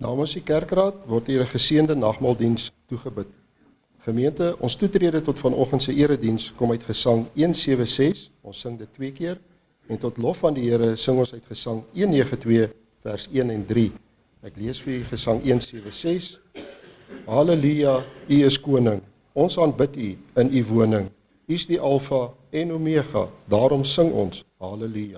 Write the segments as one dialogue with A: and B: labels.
A: Namens die kerkraad word hier 'n geseënde nagmaaldiens toegebid. Gemeente, ons toetrede tot vanoggend se erediens kom uit Gesang 176, ons sing dit 2 keer, en tot lof van die Here sing ons uit Gesang 192 vers 1 en 3. Ek lees vir u Gesang 176. Halleluja, u is koning, ons aanbid u in u woning. U is die Alfa en Omega, daarom sing ons halleluja.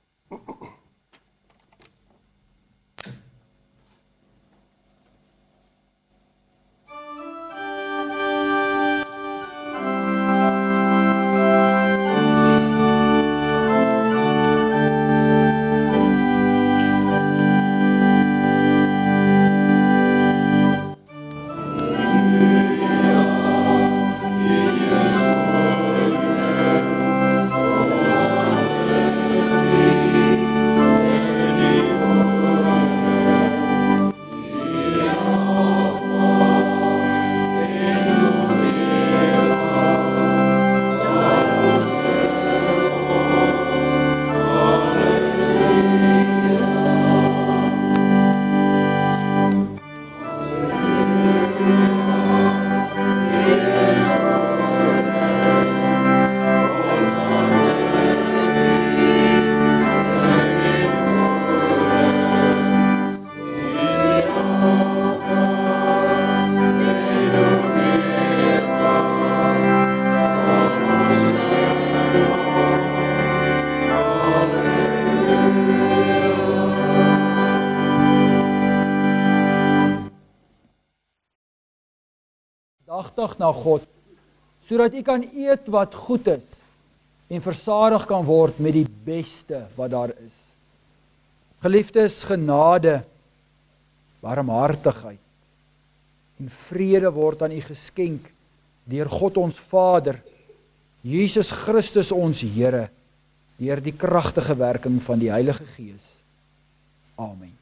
B: Dagtig na God, sodat u kan eet wat goed is en versadig kan word met die beste wat daar is. Geliefdes, genade, barmhartigheid en vrede word aan u geskenk deur God ons Vader, Jesus Christus ons Here, deur die kragtige werking van die Heilige Gees. Amen.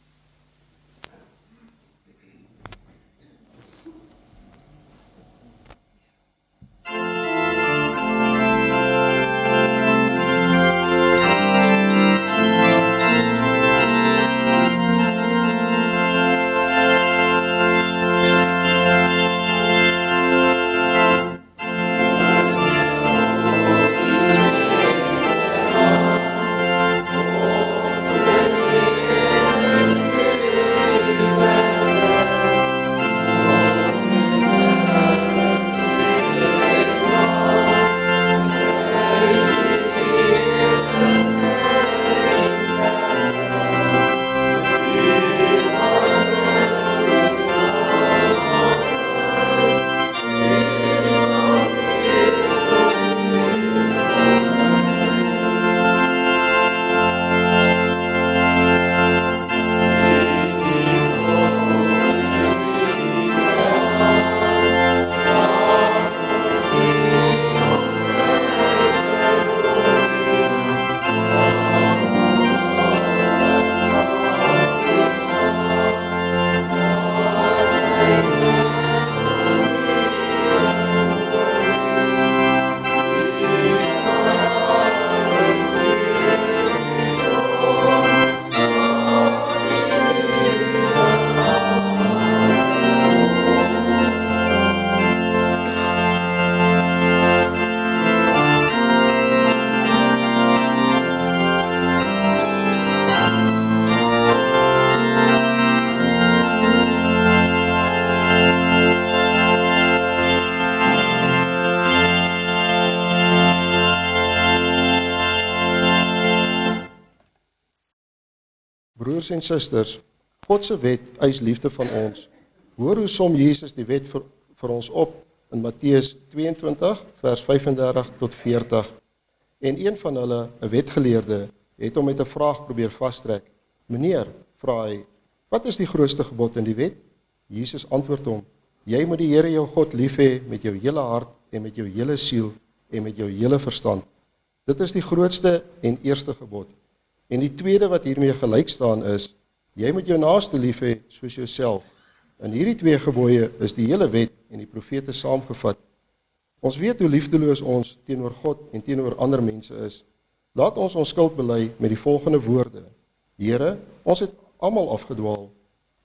A: Broers en susters, God se wet eis liefde van ons. Hoor hoe som Jesus die wet vir ons op in Matteus 22 vers 35 tot 40. En een van hulle, 'n wetgeleerde, het hom met 'n vraag probeer vastrek. Meneer, vra hy, wat is die grootste gebod in die wet? Jesus antwoord hom, jy moet die Here jou God lief hê met jou hele hart en met jou hele siel en met jou hele verstand. Dit is die grootste en eerste gebod. En die tweede wat hiermee gelyk staan is, jy moet jou naaste lief hê soos jouself. In hierdie twee gebooie is die hele wet en die profete saamgevat. Ons weet hoe liefdeloos ons teenoor God en teenoor ander mense is. Laat ons skuld bely met die volgende woorde. Here, ons het almal afgedwaal.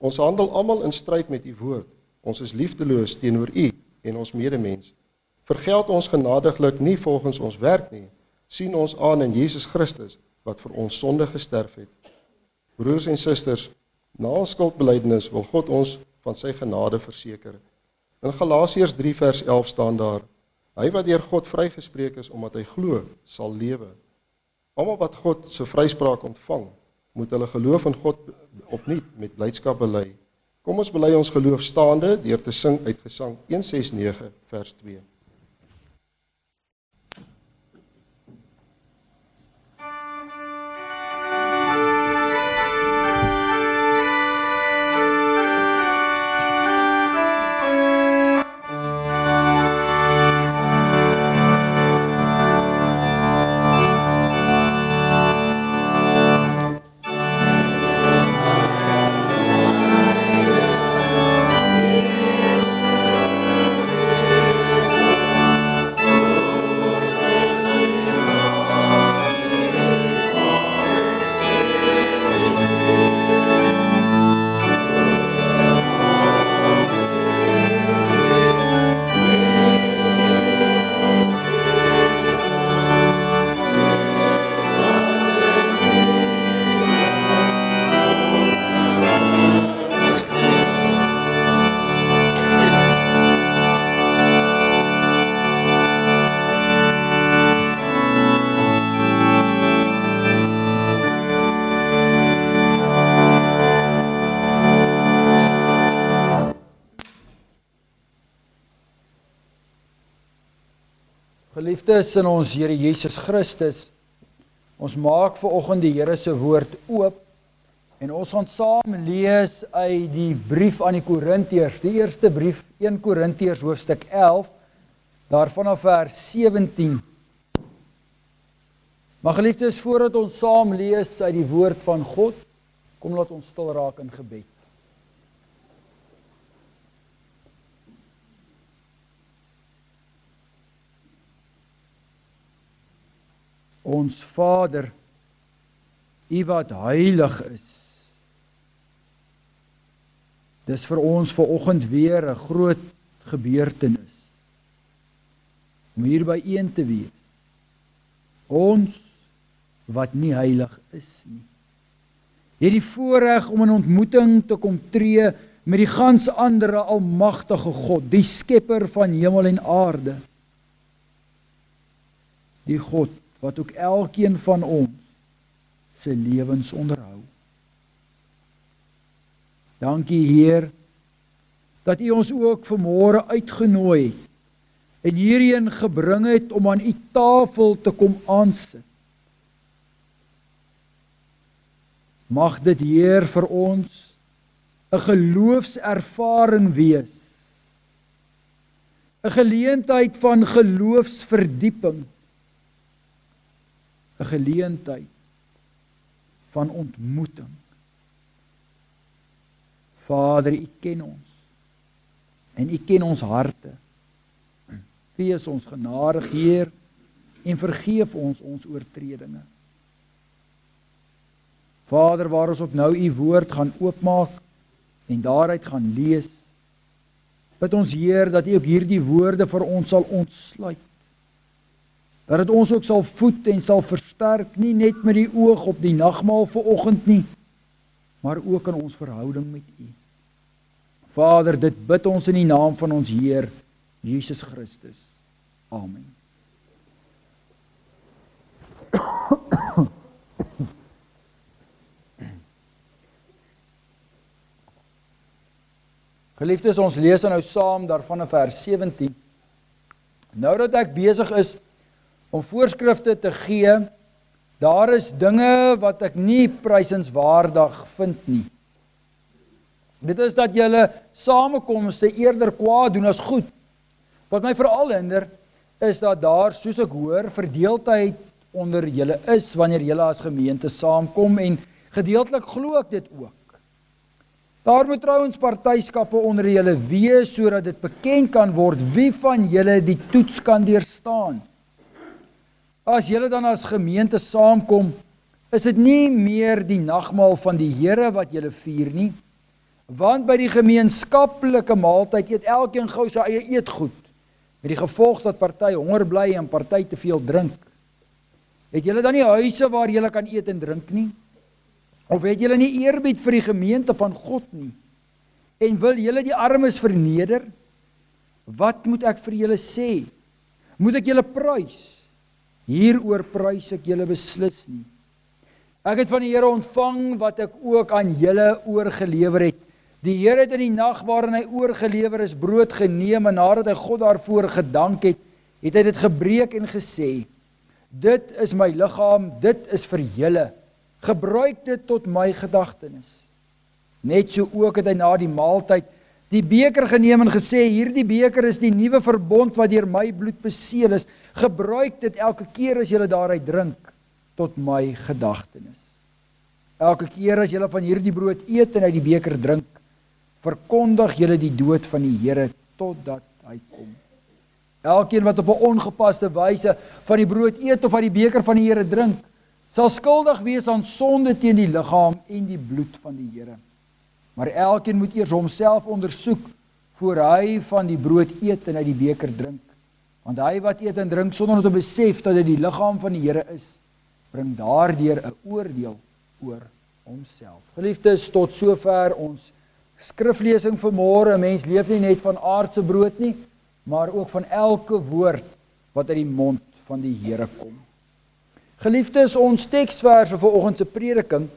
A: Ons handel almal in stryd met u woord. Ons is liefdeloos teenoor u en ons medemens. Vergeld ons genadiglik nie volgens ons werk nie. Sien ons aan in Jesus Christus, wat vir ons sonde gesterf het. Broers en susters, na ons skuldbelydenis wil God ons van sy genade verseker. In Galasiërs 3 vers 11 staan daar: Hy wat deur God vrygespreek is omdat hy glo, sal lewe. Almal wat God se vryspraak ontvang, moet hulle geloof in God opnuut met blydskap bely. Kom ons bely ons geloof staande deur te sing uit Gesang 169 vers 2.
B: Geliefdes in ons Here Jesus Christus, ons maak vanoggend die Here se woord oop en ons gaan saam lees uit die brief aan die Korintiërs, die eerste brief, 1 Korintiërs hoofstuk 11, daarvan af vers 17. Maar geliefdes, voordat ons saam lees uit die woord van God, kom laat ons stil raak in gebed. Ons Vader, U wat heilig is. Dis vir ons vanoggend weer 'n groot gebeurtenis om hier byeen te wees. Ons wat nie heilig is nie. Het die voorreg om in ontmoeting te kom tree met die gans andere almagtige God, die skepper van hemel en aarde. Die God wat ook elkeen van ons sy lewens onderhou. Dankie Heer, dat U ons ook vanmôre uitgenooi het en hierheen gebring het om aan U tafel te kom aansit. Mag dit Heer vir ons 'n geloofservaring wees, 'n geleentheid van geloofsverdieping, 'n geleentheid van ontmoeting. Vader, U ken ons en U ken ons harte. Wees ons genadig, Heer, en vergeef ons oortredinge. Vader, waar ons ook nou U woord gaan oopmaak en daaruit gaan lees, bid ons Heer dat U ook hierdie woorde vir ons sal ontsluit. Dat dit ons ook sal voed en sal versterk, nie net met die oog op die nagmaal vanoggend nie, maar ook in ons verhouding met U. Vader, dit bid ons in die naam van ons Heer, Jesus Christus. Amen. Geliefdes, ons lees nou saam daarvan in vers 17. Nou dat ek besig is om voorskrifte te gee, daar is dinge wat ek nie prysenswaardig vind nie. Dit is dat julle samekomste eerder kwaad doen as goed. Wat my veral hinder, is dat daar, soos ek hoor, verdeeldheid onder julle is, wanneer julle as gemeente saamkom, en gedeeltelik glo ek dit ook. Daar moet trouens partyskappe onder julle wees, sodat dit bekend kan word wie van julle die toets kan deurstaan. As julle dan as gemeente saamkom, is dit nie meer die nagmaal van die Here wat julle vier nie. Want by die gemeenskaplike maaltyd eet elkeen gou sy eie eetgoed, met die gevolg dat party honger bly en party te veel drink. Het julle dan nie huise waar julle kan eet en drink nie? Of het julle nie eerbied vir die gemeente van God nie? En wil julle die armes verneder? Wat moet ek vir julle sê? Moet ek julle prys? Hieroor prys ek julle beslis nie. Ek het van die Here ontvang wat ek ook aan julle oorgelewer het. Die Here het in die nag waarin hy oorgelewer is, brood geneem en nadat hy God daarvoor gedank het, het hy dit gebreek en gesê: Dit is my liggaam, dit is vir julle. Gebruik dit tot my gedagtenis. Net so ook het hy na die maaltyd die beker geneem en gesê: Hierdie beker is die nuwe verbond wat deur my bloed beseël is. Gebruik dit elke keer as julle daaruit drink, tot my gedagtenis. Elke keer as julle van hierdie brood eet en uit die beker drink, verkondig julle die dood van die Here totdat hy kom. Elkeen wat op 'n ongepaste wyse van die brood eet of uit die beker van die Here drink, sal skuldig wees aan sonde teen die liggaam en die bloed van die Here. Maar elkeen moet eers homself ondersoek voor hy van die brood eet en uit die beker drink. Want hy wat eet en drink sonder om te besef dat dit die liggaam van die Here is, bring daardeur 'n oordeel oor homself. Geliefdes, tot sover ons skriflesing vanmôre. 'n Mens leef nie net van aardse brood nie, maar ook van elke woord wat uit die mond van die Here kom. Geliefdes, ons teksverse vir vanoggend se prediking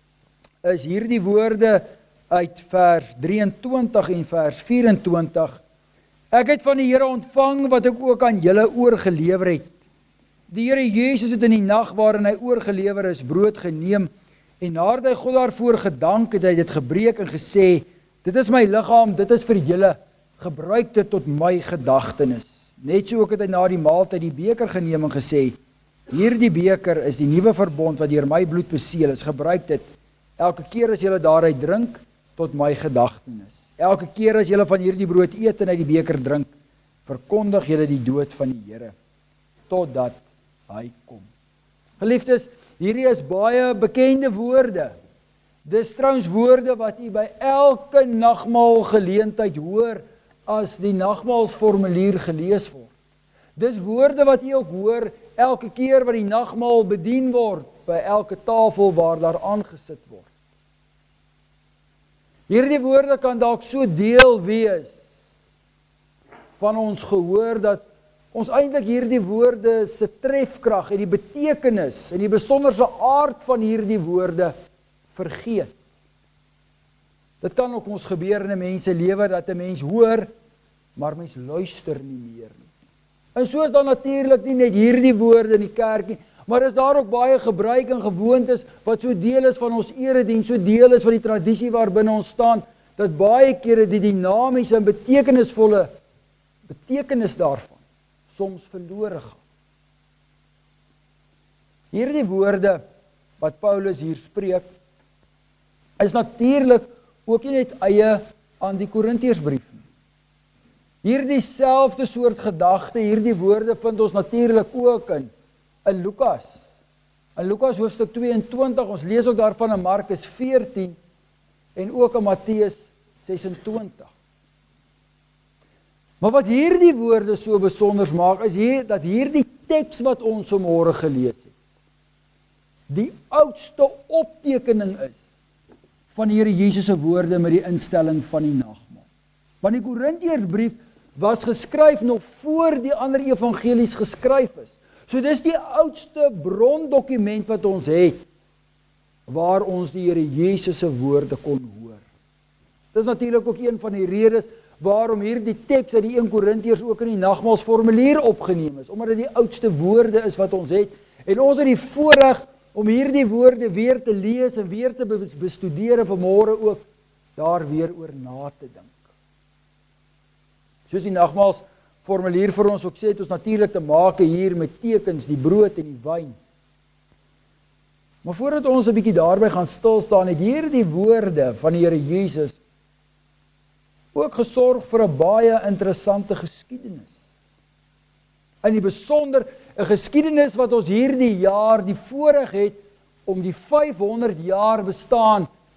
B: is hierdie woorde uit vers 23 en vers 24. Ek het van die Here ontvang wat ek ook aan julle oorgelewer het. Die Here Jesus het in die nag waarin hy oorgelewer is, brood geneem en nadat hy God daarvoor gedank het, hy dit gebreek en gesê: Dit is my liggaam, dit is vir julle. Gebruik dit tot my gedagtenis. Net so ook het hy na die maaltyd die beker geneem en gesê: Hierdie beker is die nuwe verbond wat deur my bloed beseël is. Gebruik dit elke keer as julle daaruit drink tot my gedagtenis. Elke keer as julle van hierdie brood eet en uit die beker drink, verkondig julle die dood van die Here totdat hy kom. Geliefdes, hierdie is baie bekende woorde. Dis trouens woorde wat u by elke nagmaal geleentheid hoor as die nagmaalsformulier gelees word. Dis woorde wat u ook hoor elke keer wat die nagmaal bedien word, by elke tafel waar daar aangesit word. Hierdie woorde kan dalk so deel wees van ons gehoor dat ons eintlik hierdie woorde se trefkrag en die betekenis en die besonderse aard van hierdie woorde vergeet. Dit kan ook ons gebeur in 'n mens se lewe dat 'n mens hoor, maar mens luister nie meer nie. En so is dan natuurlik nie net hierdie woorde in die kerk nie, maar is daar ook baie gebruik en gewoontes wat so deel is van ons erediens, so deel is van die tradisie waarbinne ons staan, dat baie kere die dinamiese en betekenisvolle betekenis daarvan soms verlore gaan. Hierdie woorde wat Paulus hier spreek, is natuurlik ook nie net eie aan die Korintiërsbrief nie. Hierdie selfde soort gedagte, hierdie woorde vind ons natuurlik ook in Lukas. In Lukas hoofstuk 22, ons lees ook daarvan in Markus 14 en ook in Matteus 26. Maar wat hierdie woorde so besonders maak, is dat hierdie teks wat ons vanmôre gelees het, die oudste optekening is van die Here Jesus se woorde met die instelling van die nagmaal. Want die Korintiërsbrief was geskryf nog voor die ander evangelies geskryf is. So dis die oudste brondokument wat ons het, waar ons die Here Jesus se woorde kon hoor. Dis natuurlik ook een van die redes waarom hierdie teks uit die 1 Korintiërs ook in die nagmaalsformulier opgeneem is, omdat dit die oudste woorde is wat ons het, en ons het die voorreg om hierdie woorde weer te lees en weer te bestudeer en vanmôre ook daar weer oor na te dink. Soos die nagmaalsformulier vir ons ook sê, het ons natuurlik te maak hier met tekens, die brood en die wyn. Maar voordat ons 'n bietjie daarby gaan stil staan, het hierdie woorde van die Here Jesus ook gesorg vir 'n baie interessante geskiedenis. In die besonder 'n geskiedenis wat ons hierdie jaar die voorreg het om die 500 jaar bestaan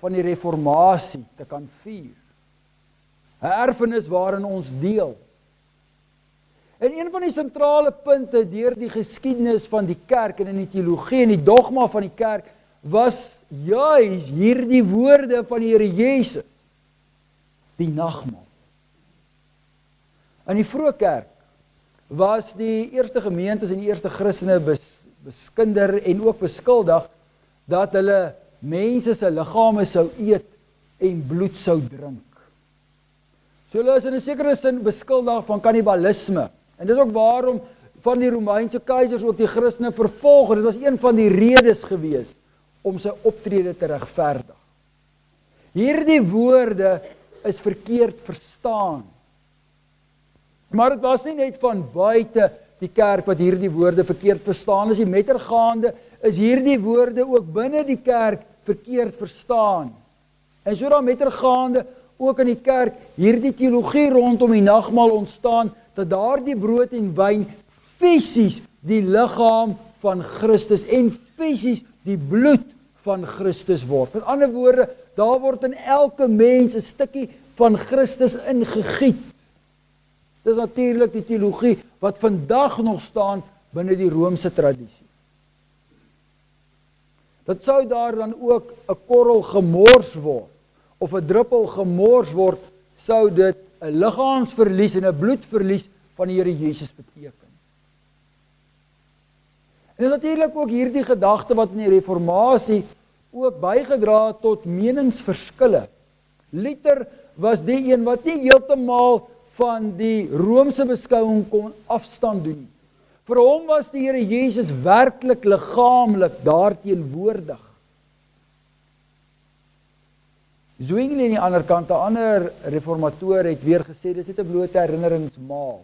B: van die reformatie te kan vier. 'n Erfenis waarin ons deel. En een van die sentrale punte deur die geskiedenis van die kerk en in die teologie en die dogma van die kerk was juis hierdie woorde van die Here Jesus, die nagmaal. In die vroeë kerk was die eerste gemeentes en die eerste Christene beskinder en ook beskuldig dat hulle mense se liggame sou eet en bloed sou drink. So hulle is in 'n sekere sin beskuldig van kannibalisme. En dis ook waarom van die Romeinse keisers ook die Christene vervolg. Dit was een van die redes gewees om sy optrede te regverdig. Hierdie woorde is verkeerd verstaan. Maar dit was nie net van buite die kerk wat hierdie woorde verkeerd verstaan is. Die mettergaande is hierdie woorde ook binne die kerk verkeerd verstaan. En so dan mettergaande ook in die kerk hierdie teologie rondom die nagmaal ontstaan, dat daardie brood en wyn fisies die liggaam van Christus en fisies die bloed van Christus word. Met ander woorde, daar word in elke mens 'n stukkie van Christus ingegiet. Dis natuurlik die teologie wat vandag nog staan binne die Romeinse tradisie. Dat sou daar dan ook 'n korrel gemors word of 'n druppel gemors word, sou dit 'n liggaamsverlies en 'n bloedverlies van die Here Jesus beteken. En natuurlik ook hierdie gedagte wat in die reformatie ook bygedra het tot meningsverskille. Luther was die een wat nie heeltemal van die Romeinse beskouing kon afstand doen nie. Vir hom was die Here Jesus werklik liggaamlik daarteenwoordig. Zwingli aan die ander kant, 'n ander reformator het weer gesê, dis net 'n blote herinneringsmaal.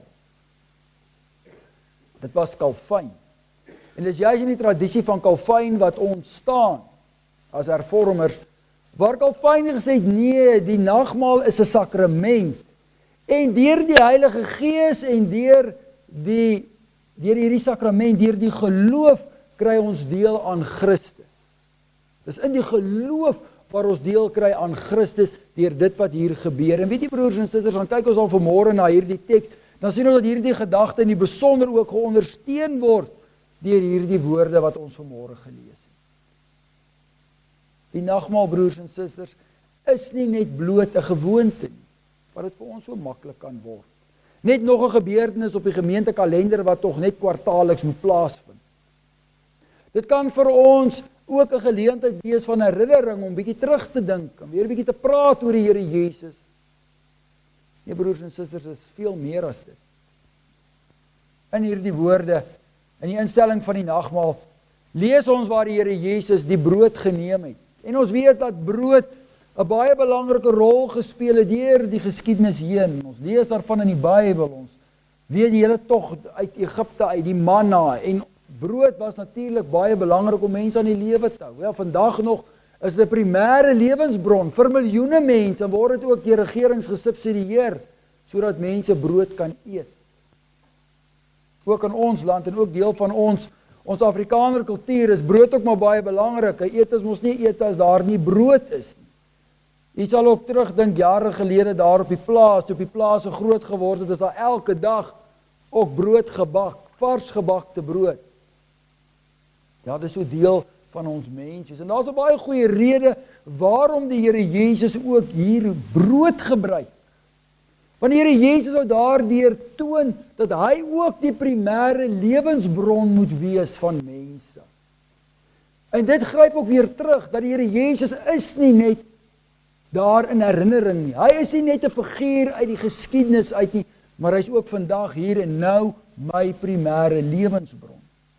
B: Dit was Calvin. En dis juis in die tradisie van Calvin wat ontstaan as hervormers, waar Calvin gesê het, nee, die nagmaal is 'n sakrament. En deur die Heilige Gees en deur hierdie sakrament, deur die geloof, kry ons deel aan Christus. Dis in die geloof waar ons deel kry aan Christus deur dit wat hier gebeur. En weet jy broers en susters, dan kyk ons al vanmôre na hierdie teks, dan sien ons dat hierdie gedagte in die besonder ook geondersteun word deur hierdie woorde wat ons vanmôre gelees het. Die nagmaal, broers en susters, is nie net bloot 'n gewoonte nie, wat dit vir ons so maklik kan word. Net nog 'n gebeurtenis op die gemeentekalender wat tog net kwartaalliks moet plaasvind. Dit kan vir ons ook 'n geleentheid wees van herinnering om bietjie terug te dink, om weer bietjie te praat oor die Here Jesus. Nee, broers en susters, is veel meer as dit. In hierdie woorde, in die instelling van die nagmaal, lees ons waar die Here Jesus die brood geneem het. En ons weet dat brood 'n baie belangrike rol gespeel het deur die geskiedenis heen. Ons lees daarvan in die Bybel. Ons weet die hele tog uit Egipte uit, die manna, en brood was natuurlik baie belangrik om mense aan die lewe te hou. Ja, vandag nog is dit 'n primêre lewensbron vir miljoene mense en word dit ook deur regerings gesubsidieer sodat mense brood kan eet. Ook in ons land en ook deel van ons Afrikaner kultuur is brood ook maar baie belangrik. Eet is mos nie eet as daar nie brood is nie. Jy sal ook terugdink jare gelede daar op die plaas so groot geword het, is daar elke dag ook brood gebak, vars gebakte brood. Ja, dit is so deel van ons mens. En daar's 'n baie goeie rede waarom die Here Jesus ook hier brood gebruik. Want die Here Jesus wou daardeur toon dat hy ook die primêre lewensbron moet wees van mense. En dit gryp ook weer terug dat die Here Jesus is nie net daar in herinnering nie. Hy is nie net 'n figuur uit die geskiedenis uit nie, maar hy is ook vandag hier en nou my primêre lewensbron.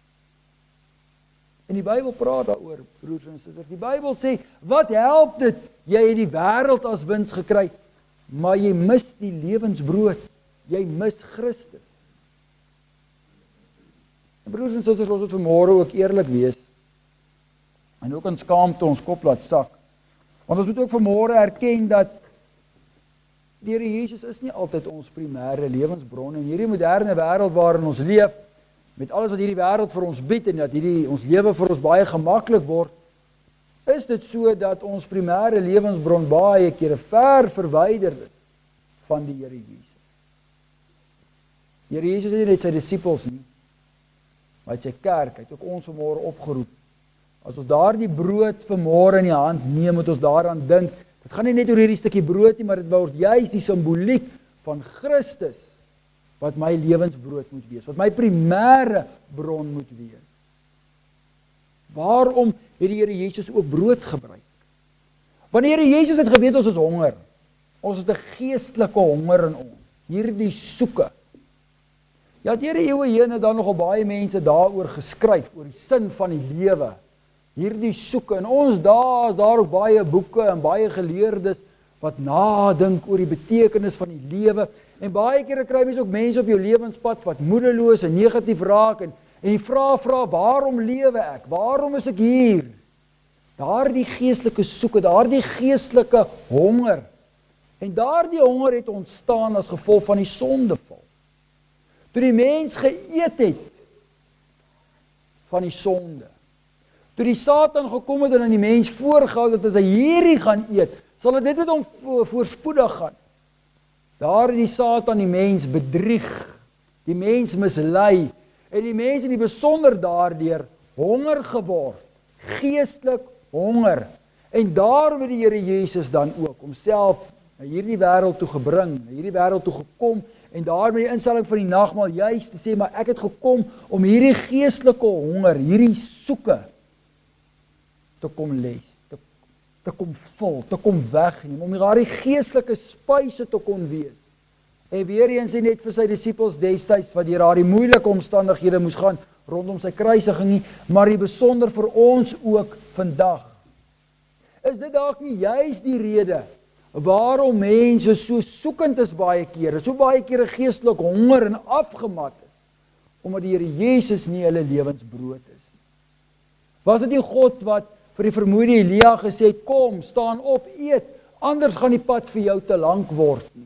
B: En die Bybel praat daaroor, broers en susters. Die Bybel sê, wat help dit? Jy het die wêreld as wins gekry, maar jy mis die lewensbrood. Jy mis Christus. En broers en susters, ons moet vanmôre ook eerlik wees en ook in skaamte ons kop laat sak. Want ons moet ook vanmôre erken dat die Here Jesus is nie altyd ons primêre lewensbron. En hierdie moderne wêreld waarin ons leef, met alles wat hierdie wêreld vir ons bied en dat ons lewe vir ons baie gemaklik word, is dit so dat ons primêre lewensbron baie kere ver verwyder is van die Here Jesus. Die Here Jesus het nie net sy disippels nie, maar hy het sy kerk, hy het ook ons vanmôre opgeroep. As ons daardie brood vanmôre in die hand neem, moet ons daaraan dink. Dit gaan nie net oor hierdie stukkie brood nie, maar dit word juis die simboliek van Christus wat my lewensbrood moet wees, wat my primêre bron moet wees. Waarom het die Here Jesus ook brood gebruik? Want die Here Jesus het geweet ons is honger. Ons het 'n geestelike honger in ons. Hierdie soeke. Ja, deur die eeue heen het dan nogal baie mense daaroor geskryf, oor die sin van die lewe. Hierdie soeke. En ons daar is daar ook baie boeke en baie geleerdes wat nadink oor die betekenis van die lewe. En baie kere kry mens ook mense op jou lewenspad wat moedeloos en negatief raak en die vraag vra, waarom lewe ek? Waarom is ek hier? Daardie geestelike soeke, daardie geestelike honger. En daardie honger het ontstaan as gevolg van die sondeval. Toe die mens geëet het van die sonde. Toe die Satan gekom het en aan die mens voorgehou dat as hy hierdie gaan eet, sal dit met hom voorspoedig gaan. Daar het die Satan die mens bedrieg, die mens mislei, en die mens in die besonder daardeur honger geword, geestelik honger. En daarom het die Here Jesus dan ook homself na hierdie wêreld toe gebring, na hierdie wêreld toe gekom, en daar met die instelling van die nagmaal juis te sê, maar ek het gekom om hierdie geestelike honger, hierdie soeke te kom les, te kom vul, te kom wegneem, om daardie geestelike spyse te kon wees. En weer eens hy net vir sy disippels destyds, wat deur daardie moeilike omstandighede moes gaan, rondom sy kruisiging nie, maar die besonder vir ons ook vandag. Is dit dalk nie juis die rede, waarom mense so soekend is baie kere, so baie kere geestelik honger en afgemat is, omdat die Here Jesus nie hulle lewensbrood is. Was dit nie God wat vir die vermoeide Elia gesê het, kom, staan op, eet, anders gaan die pad vir jou te lank word nie.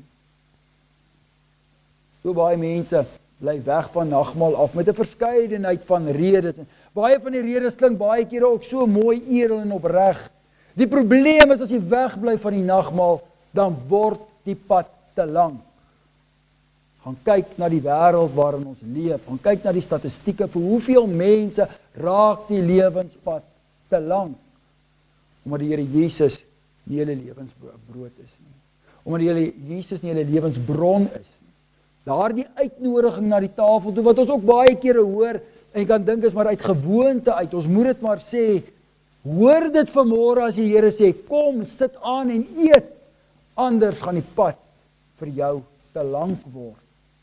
B: So baie mense bly weg van nagmaal af, met 'n verskeidenheid van redes, en baie van die redes klink baie kere ook so mooi, edel en opreg. Die probleem is as jy wegbly van die nagmaal, dan word die pad te lank. Gaan kyk na die wêreld waarin ons leef, gaan kyk na die statistieke vir hoeveel mense raak die lewenspad te lank, omdat die Here Jesus nie hulle lewensbrood is nie, omdat die Here Jesus nie hulle lewensbron is nie. Daardie uitnodiging na die tafel toe, wat ons ook baie kere hoor, en jy kan dink is maar uit gewoonte uit, ons moet dit maar sê, hoor dit vanmôre as die Here sê, kom, sit aan en eet, anders gaan die pad vir jou te lank word.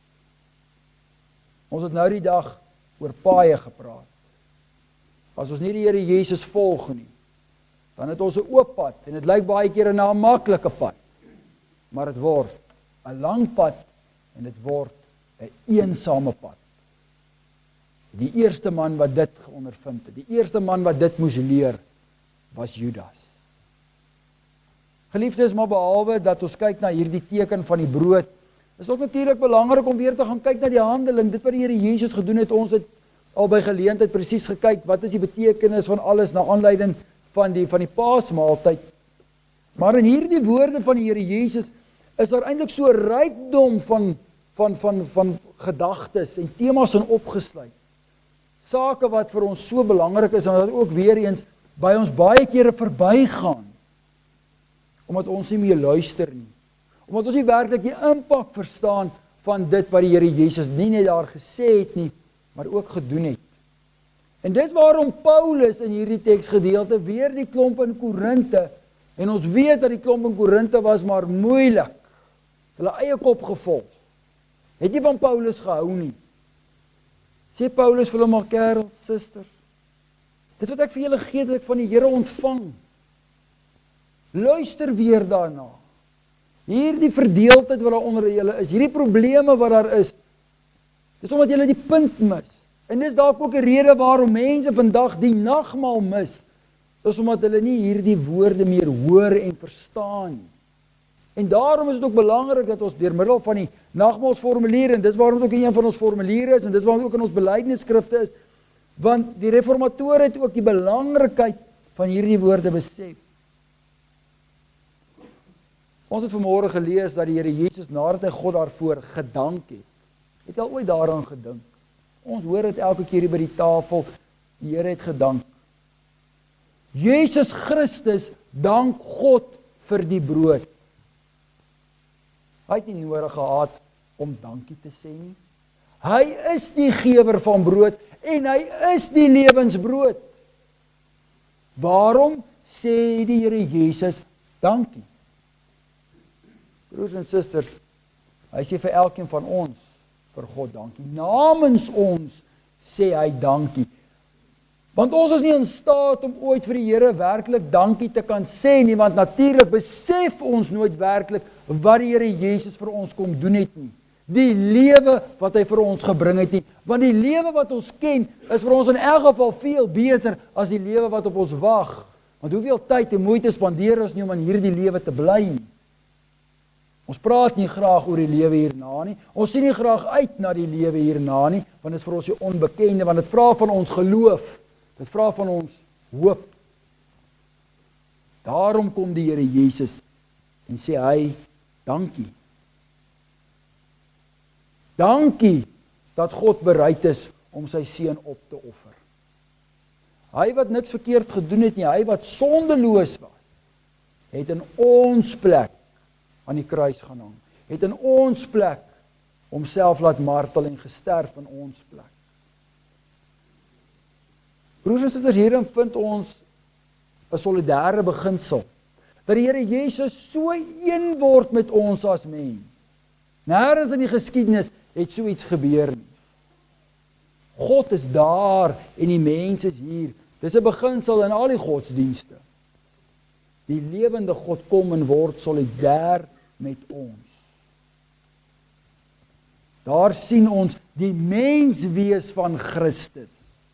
B: Ons het nou die dag oor paaie gepraat. As ons nie die Here Jesus volg nie, dan het ons 'n oop pad, en dit lyk baie kere na 'n maklike pad, maar dit word 'n lang pad, en dit word 'n eensame pad. Die eerste man wat dit ondervind het, die eerste man wat dit moes leer, was Judas. Geliefdes, maar behalwe dat ons kyk na hierdie teken van die brood, is ook natuurlik belangrik om weer te gaan kyk na die handeling, dit wat die Here Jesus gedoen het. Ons het al by geleentheid presies gekyk, wat is die betekenis van alles, na aanleiding van die Paasmaaltyd. Maar in hierdie woorde van die Here Jesus, is daar eintlik so 'n rykdom van gedagtes en temas in opgesluit. Sake wat vir ons so belangrik is, en wat ook weer eens by ons baie kere verbygaan, omdat ons nie meer luister nie, omdat ons nie werklik die impak verstaan van dit wat die Here Jesus nie net daar gesê het nie, maar ook gedoen het. En dis waarom Paulus in hierdie teksgedeelte weer die klomp in Korinte, en ons weet dat die klomp in Korinte was maar moeilik, hulle eie kop gevolg, het nie van Paulus gehou nie. Sê Paulus vir hulle maar, kerels, susters, dit wat ek vir julle gee, het ek van die Here ontvang. Luister weer daarna. Hierdie verdeeldheid wat daar onder julle is, hierdie probleme wat daar is, dis omdat julle die punt mis. En dis dalk ook 'n rede waarom mense vandag die nagmaal mis, is omdat hulle nie hierdie woorde meer hoor en verstaan nie. En daarom is dit ook belangrik dat ons deur middel van die nagmaalsformuliere, en dis waarom dit ook een van ons formuliere is, en dis waarom dit ook in ons belydenisskrifte is, want die reformatore het ook die belangrikheid van hierdie woorde besef. Ons het vanmôre gelees dat die Here Jesus nadat hy God daarvoor gedank het. Het hy al ooit daaraan gedink? Ons hoor dit elke keer hier by die tafel, die Here het gedank. Jesus Christus dank God vir die brood. Hy het nie nodig gehad om dankie te sê nie. Hy is die gewer van brood en hy is die lewensbrood. Waarom sê die Here Jesus dankie? Broers en susters, hy sê vir elkeen van ons vir God dankie. Namens ons sê hy dankie. Want ons is nie in staat om ooit vir die Here werklik dankie te kan sê nie, want natuurlik besef ons nooit werklik wat die Here Jesus vir ons kom doen het nie. Die lewe wat hy vir ons gebring het nie, want die lewe wat ons ken is vir ons in elk geval veel beter as die lewe wat op ons wag. Want hoeveel tyd en moeite spandeer ons nie om in hierdie lewe te bly nie. Ons praat nie graag oor die lewe hierna nie. Ons sien nie graag uit na die lewe hierna nie, want dit is vir ons die onbekende, want dit vra van ons geloof. Dit vra van ons hoop. Daarom kom die Here Jesus en sê hy, dankie. Dankie dat God bereid is om sy seun op te offer. Hy wat niks verkeerd gedoen het nie, hy wat sondeloos was, het in ons plek aan die kruis gaan hang. Het in ons plek homself laat martel en gesterf in ons plek. Broers en susters, hierin vind ons 'n solidêre beginsel. Dat die Here Jesus so een word met ons as mens. Nêrens in die geskiedenis het so iets gebeur nie. God is daar en die mens is hier. Dis 'n beginsel in al die godsdienste. Die lewende God kom en word solidêr met ons. Daar sien ons die menswees van Christus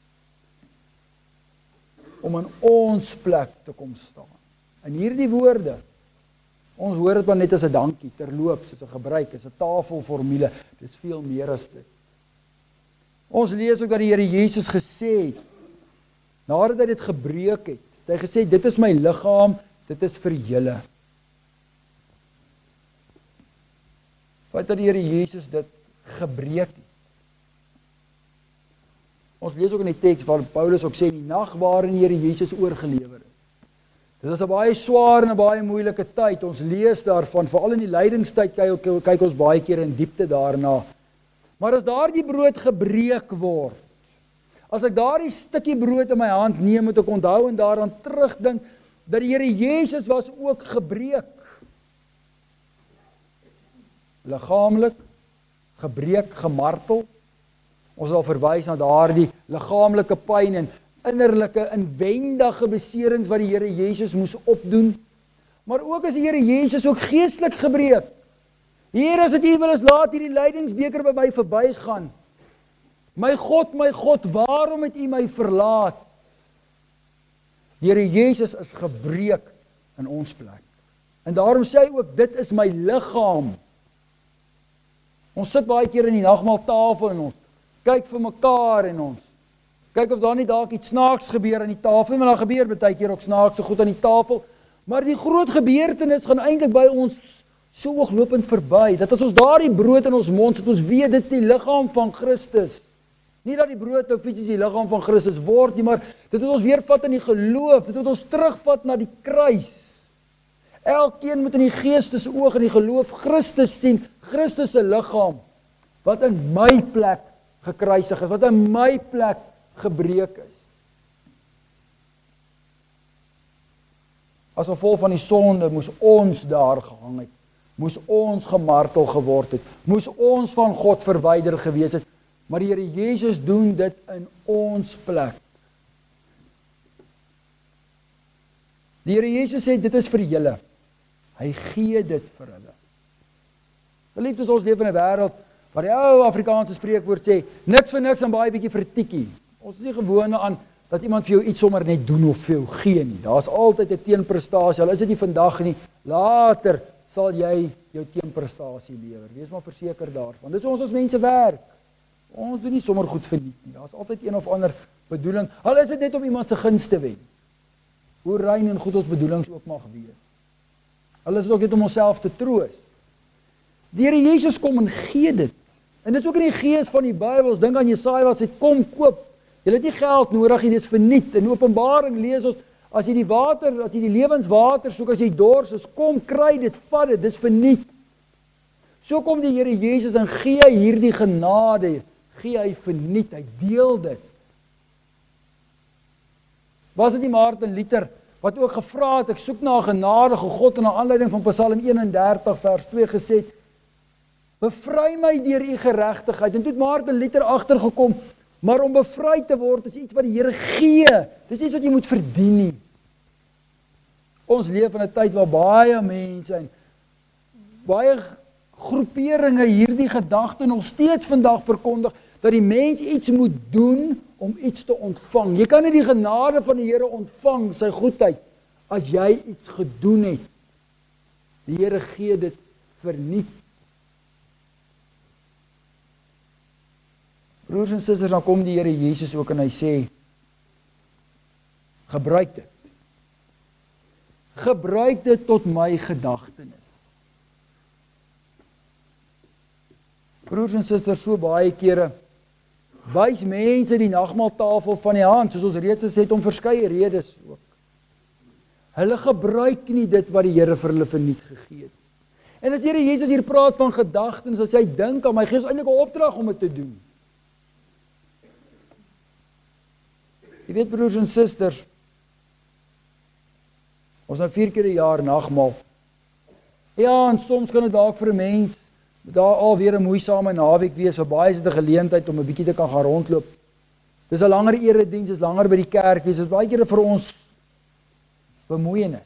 B: om in ons plek te kom staan. En hierdie woorde, ons hoor dit maar net as 'n dankie, terloops, as 'n gebruik, as 'n tafelformule, dis veel meer as dit. Ons lees ook dat die Here Jesus gesê het, nadat hy dit gebreek het, hy gesê, dit is my liggaam, dit is vir julle. Wat dat die Here Jesus dit gebreek het. Ons lees ook in die teks waar Paulus ook sê, die nag waarin die Here Jesus oorgelewer is. Dit was 'n baie swaar en 'n baie moeilike tyd. Ons lees daarvan, veral in die lydingstyd kyk ons baie keer in diepte daarna. Maar as daardie brood gebreek word, as ek daardie stukkie brood in my hand neem, moet ek onthou en daaraan terugdink dat die Here Jesus was ook gebreek. Liggaamlik, gebreek, gemartel. Ons sal verwys na daardie liggaamlike pyn en innerlike inwendige beserings wat die Here Jesus moes opdoen. Maar ook as die Here Jesus ook geestelik gebreek. Here, as dit U wil is, laat hierdie lydingsbeker by my verbygaan. My God, waarom het U my verlaat? Die Here Jesus is gebreek in ons plek. En daarom sê hy ook, dit is my liggaam. Ons sit baie keer in die nagmaaltafel en ons kyk vir mekaar en ons kyk of daar nie dalk iets snaaks gebeur aan die tafel, maar daar gebeur baie keer ook snaakse goed aan die tafel, maar die groot gebeurtenis gaan eintlik by ons so ooglopend verby, dat as ons daardie brood in ons mond sit, ons weet, dit is die liggaam van Christus. Nie dat die brood nou fisies die liggaam van Christus word nie, maar dit moet ons weer vat in die geloof, dit moet ons terugvat na die kruis. Elkeen moet in die geestes oog en die geloof Christus sien, Christus se liggaam, wat in my plek gekruisig is, wat in my plek gebreek is. As gevolg van die sonde moes ons daar gehang het, moes ons gemartel geword het, moes ons van God verwyder gewees het, maar die Here Jesus doen dit in ons plek. Die Here Jesus sê, dit is vir julle. Hy gee dit vir hulle. Geliefdes, ons leef in 'n wêreld waar die ou Afrikaanse spreekwoord sê, niks vir niks en baie bietjie vir 'n tikkie. Ons is nie gewoond aan dat iemand vir jou iets sommer net doen of vir jou gee nie. Daar's altyd 'n teenprestasie. Al is dit nie vandag nie, later sal jy jou teenprestasie lewer. Wees maar verseker daarvan. Dit is ons as mense werk. Ons doen nie sommer goed verniet nie. Daar's altyd een of ander bedoeling. Al is dit net om iemand se guns te wen. hoe rein en goed ons bedoelings ook mag wees. Hulle is ook net om onsself te troos. Die Here Jesus kom en gee dit. En dit is ook in die gees van die Bybel. Ons dink aan Jesaja wat sê, kom koop. Jy het nie geld nodig, dit is verniet. In Openbaring lees ons, as jy die water, as jy die lewenswater soek, as jy dors is, kom, kry dit, vat dit, dis verniet. So kom die Here Jesus en gee hierdie genade, gee hy verniet, hy deel dit. Was dit nie Martin Luther wat ook gevra het, ek soek na 'n genadige God en na aanleiding van Psalm 31 vers 2 gesê, bevry my deur u geregtigheid. En toe het Martin Luther agtergekom, maar om bevry te word is iets wat die Here gee. Dis iets wat jy moet verdien nie. Ons leef in 'n tyd waar baie mense en baie groeperinge hierdie gedagte nog steeds vandag verkondig, dat die mens iets moet doen om iets te ontvang. Jy kan nie die genade van die Here ontvang, sy goedheid, as jy iets gedoen het. Die Here gee dit verniet. Broers en susters, dan kom die Here Jesus ook en hy sê, gebruik dit. Gebruik dit tot my gedagtenis. Broers en susters, so baie kere wys mense die nagmaaltafel van die hand, soos ons reeds gesê het, om verskeie redes ook. Hulle gebruik nie dit wat die Here vir hulle verniet gegee het. En as Here Jesus hier praat van gedagtes, as hy dink aan my, gee ons eintlik 'n opdrag om dit te doen. Jy weet, broers en susters, ons nou 4 keer 'n jaar nagmaal. Ja, en soms kan dit dalk vir 'n mens daar alweer 'n moeisame naweek wees, vir baie is dit 'n geleentheid om 'n bietjie te kan gaan rondloop. Dis 'n langer erediens, is langer by die kerk wees, is baie kere vir ons bemoeienis.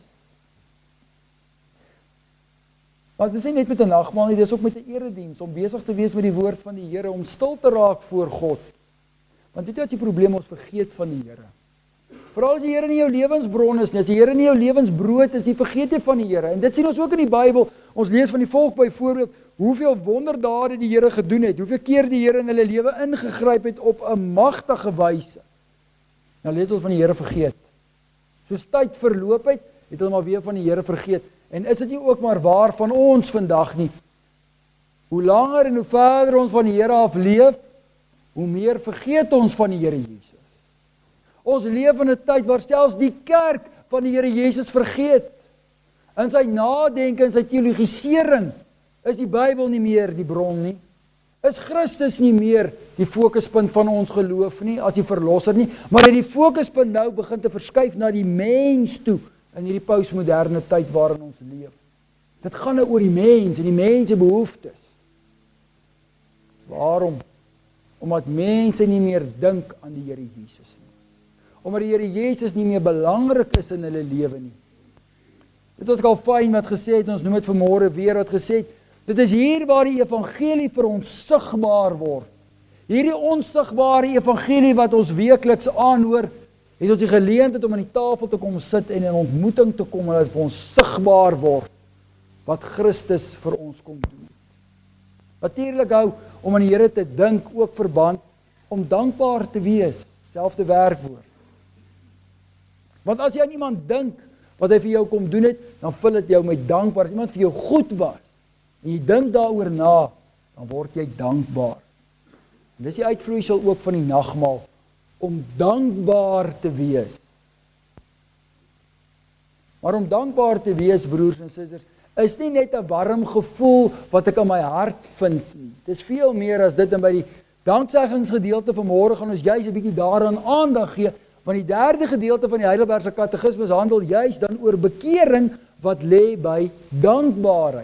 B: Maar dit is nie net met 'n nagmaal nie, dis ook met 'n erediens, om besig te wees met die woord van die Here, om stil te raak voor God. Want weet jy wat die probleem, ons vergeet van die Here. Veral as die Here nie jou lewensbron is nie, as die Here nie jou lewensbrood is, die vergeet jy van die Here. En dit sien ons ook in die Bybel. Ons lees van die volk byvoorbeeld, hoeveel wonderdade die Here gedoen het, hoeveel keer die Here in hulle lewe ingegryp het op 'n magtige wyse. Nou lees ons van die Here vergeet. Soos tyd verloop het hulle maar weer van die Here vergeet. En is dit nie ook maar waar van ons vandag nie? Hoe langer en hoe verder ons van die Here af leef, hoe meer vergeet ons van die Here Jesus. Ons leef in 'n tyd waar selfs die kerk van die Here Jesus vergeet. In sy nadenke en sy teologisering is die Bybel nie meer die bron nie. Is Christus nie meer die fokuspunt van ons geloof nie, as die verlosser nie, maar het die fokuspunt nou begin te verskuif na die mens toe in hierdie postmoderne tyd waarin ons leef. Dit gaan nou oor die mens en die mens se behoeftes. Waarom? Omdat mense nie meer dink aan die Here Jesus nie. Omdat die Here Jesus nie meer belangrik is in hulle lewe nie. Dit was al fyn wat gesê het, ons noem dit vanmôre weer wat gesê het, dit is hier waar die evangelie vir ons sigbaar word. Hierdie onsigbare evangelie wat ons weekliks aanhoor, het ons die geleentheid om aan die tafel te kom sit en in ontmoeting te kom en dat vir ons sigbaar word wat Christus vir ons kom doen. Natuurlik hou om aan die Here te dink ook verband om dankbaar te wees, selfde werkwoord. Want as jy aan iemand dink wat hy vir jou kom doen het, dan vul dit jou met dankbaar. As iemand vir jou goed was en jy dink daaroor na, dan word jy dankbaar. En dis die uitvloeisel ook van die nagmaal, om dankbaar te wees. Maar om dankbaar te wees, broers en susters, is nie net 'n warm gevoel wat ek in my hart vind nie. Dis veel meer as dit, en by die dankseggingsgedeelte van môre gaan ons juis 'n bietjie daaraan aandag gee, want die derde gedeelte van die Heidelbergse Katekismes handel juis dan oor bekering wat lê by dankbaarheid.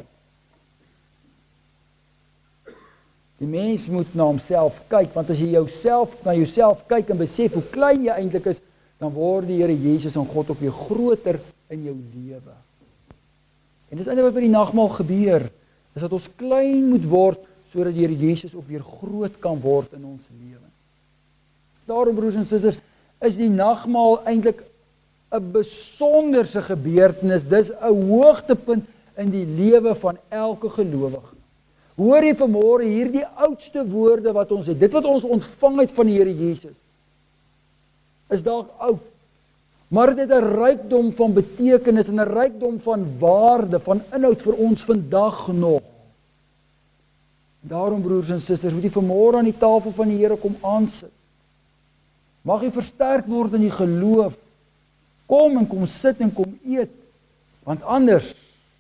B: Die mens moet na homself kyk, want as jy na jouself kyk en besef hoe klein jy eintlik is, dan word die Here Jesus en God ook weer groter in jou lewe. En dis eintlik wat by die nagmaal gebeur, is dat ons klein moet word, sodat die Here Jesus ook weer groot kan word in ons lewe. Daarom, broers en susters, is die nagmaal eintlik 'n besonderse gebeurtenis, dis 'n hoogtepunt in die lewe van elke gelowige. Hoor jy vanmôre hierdie oudste woorde wat ons het, dit wat ons ontvang het van die Here Jesus, is dalk oud, Maar dit het 'n rykdom van betekenis en 'n rykdom van waarde, van inhoud vir ons vandag nog. Daarom broers en susters, moet jy vanmôre aan die tafel van die Here kom aansit. Mag jy versterk word in die geloof. Kom sit en kom eet, want anders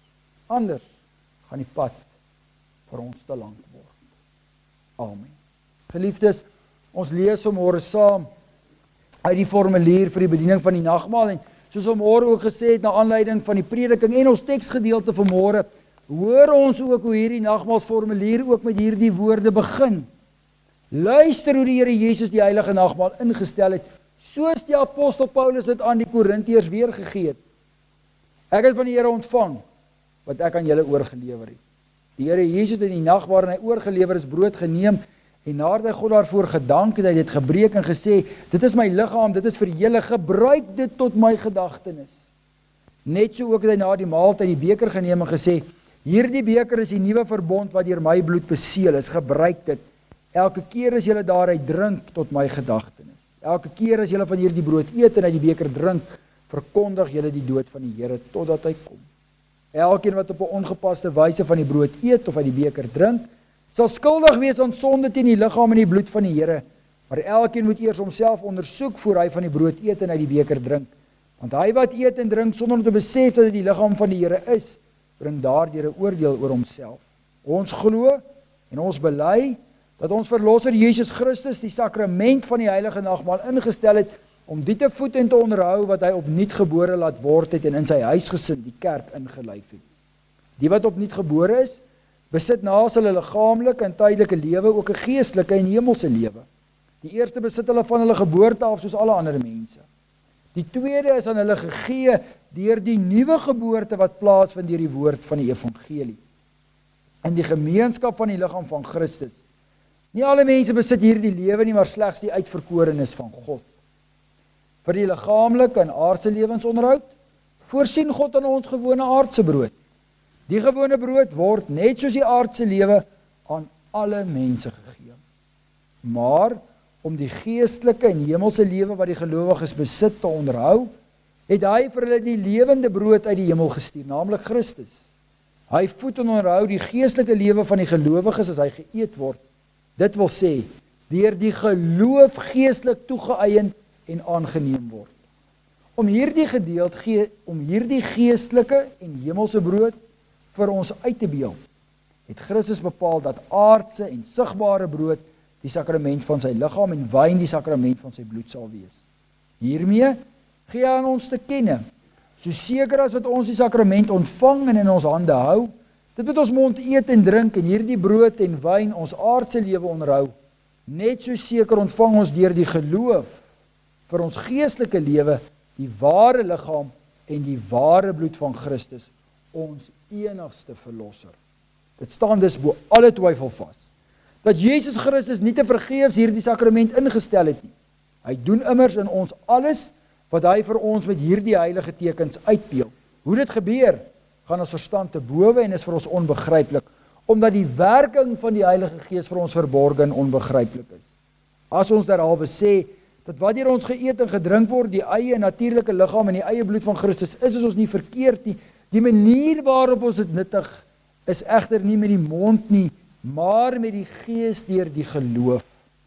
B: gaan die pad vir ons te lank word. Amen. Geliefdes, ons lees vanmôre saam uit die formulier vir die bediening van die nagmaal en soos vanmôre ook gesê het na aanleiding van die prediking en ons teksgedeelte vanmôre, hoor ons ook hoe hierdie nagmaalsformulier ook met hierdie woorde begin. Luister hoe die Here Jesus die heilige nagmaal ingestel het, soos die apostel Paulus dit aan die Korintiërs weergegee het. Ek het van die Here ontvang wat ek aan julle oorgelewer het. Die Here Jesus het in die nag waarin hy oorgelewer is brood geneem en nadat hy God daarvoor gedank het, hy dit gebreek en gesê, dit is my liggaam, dit is vir julle, gebruik dit tot my gedagtenis. Net so ook het hy na die maaltyd die beker geneem en gesê, hierdie beker is die nuwe verbond wat deur my bloed beseël is, gebruik dit. Elke keer as julle daaruit drink tot my gedagtenis. Elke keer as julle van hierdie brood eet en uit die beker drink, verkondig julle die dood van die Here totdat hy kom. Elkeen wat op 'n ongepaste wyse van die brood eet of uit die beker drink, sal skuldig wees aan sonde teen die liggaam en die bloed van die Here. Maar elkeen moet eers homself ondersoek voor hy van die brood eet en uit die beker drink. Want hy wat eet en drink sonder om te besef dat dit die liggaam van die Here is, bring daardeur 'n oordeel oor homself. Ons glo en ons bely dat ons verlosser Jesus Christus die sakrament van die heilige nagmaal ingestel het om die te voed en te onderhou wat hy opnuut gebore laat word het en in sy huisgesin, die kerk, ingelyf het. Die wat opnuut gebore is, besit naas hulle liggaamlike en tydelike lewe ook 'n geestelike en hemelse lewe. Die eerste besit hulle van hulle geboorte af soos alle ander mense. Die tweede is aan hulle gegee deur die nuwe geboorte wat plaasvind deur die woord van die evangelie. In die gemeenskap van die liggaam van Christus. Nie alle mense besit hierdie lewe nie, maar slegs die uitverkorenes van God. Vir die liggaamlike en aardse lewensonderhoud voorsien God aan ons gewone aardse brood. Die gewone brood word net soos die aardse lewe aan alle mense gegee. Maar om die geestelike en hemelse lewe wat die gelowiges besit te onderhou, het hy vir hulle die lewende brood uit die hemel gestuur, naamlik Christus. Hy voed en onderhou die geestelike lewe van die gelowiges as hy geëet word. Dit wil sê, deur die geloof geestelik toegeëien en aangeneem word. Om hierdie geestelike en hemelse brood vir ons uit te beeld, het Christus bepaal dat aardse en sigbare brood die sakrament van sy liggaam en wyn die sakrament van sy bloed sal wees. Hiermee gee hy aan ons te kenne, so seker as wat ons die sakrament ontvang en in ons hande hou, dit met ons mond eet en drink en hierdie brood en wyn ons aardse lewe onderhou, net so seker ontvang ons deur die geloof vir ons geestelike lewe die ware liggaam en die ware bloed van Christus, ons enigste verlosser. Dit staan dus bo alle twyfel vas, dat Jesus Christus nie te vergeefs hierdie sakrament ingestel het nie. Hy doen immers in ons alles wat hy vir ons met hierdie heilige tekens uitbeeld. Hoe dit gebeur, gaan ons verstand te bowe en is vir ons onbegryplik, omdat die werking van die Heilige Gees vir ons verborge en onbegryplik is. As ons derhalwe sê, dat wat deur ons geëet en gedrink word, die eie natuurlike liggaam en die eie bloed van Christus is ons nie verkeerd nie. Die manier waarop ons dit nuttig is egter nie met die mond nie, maar met die Gees deur die geloof.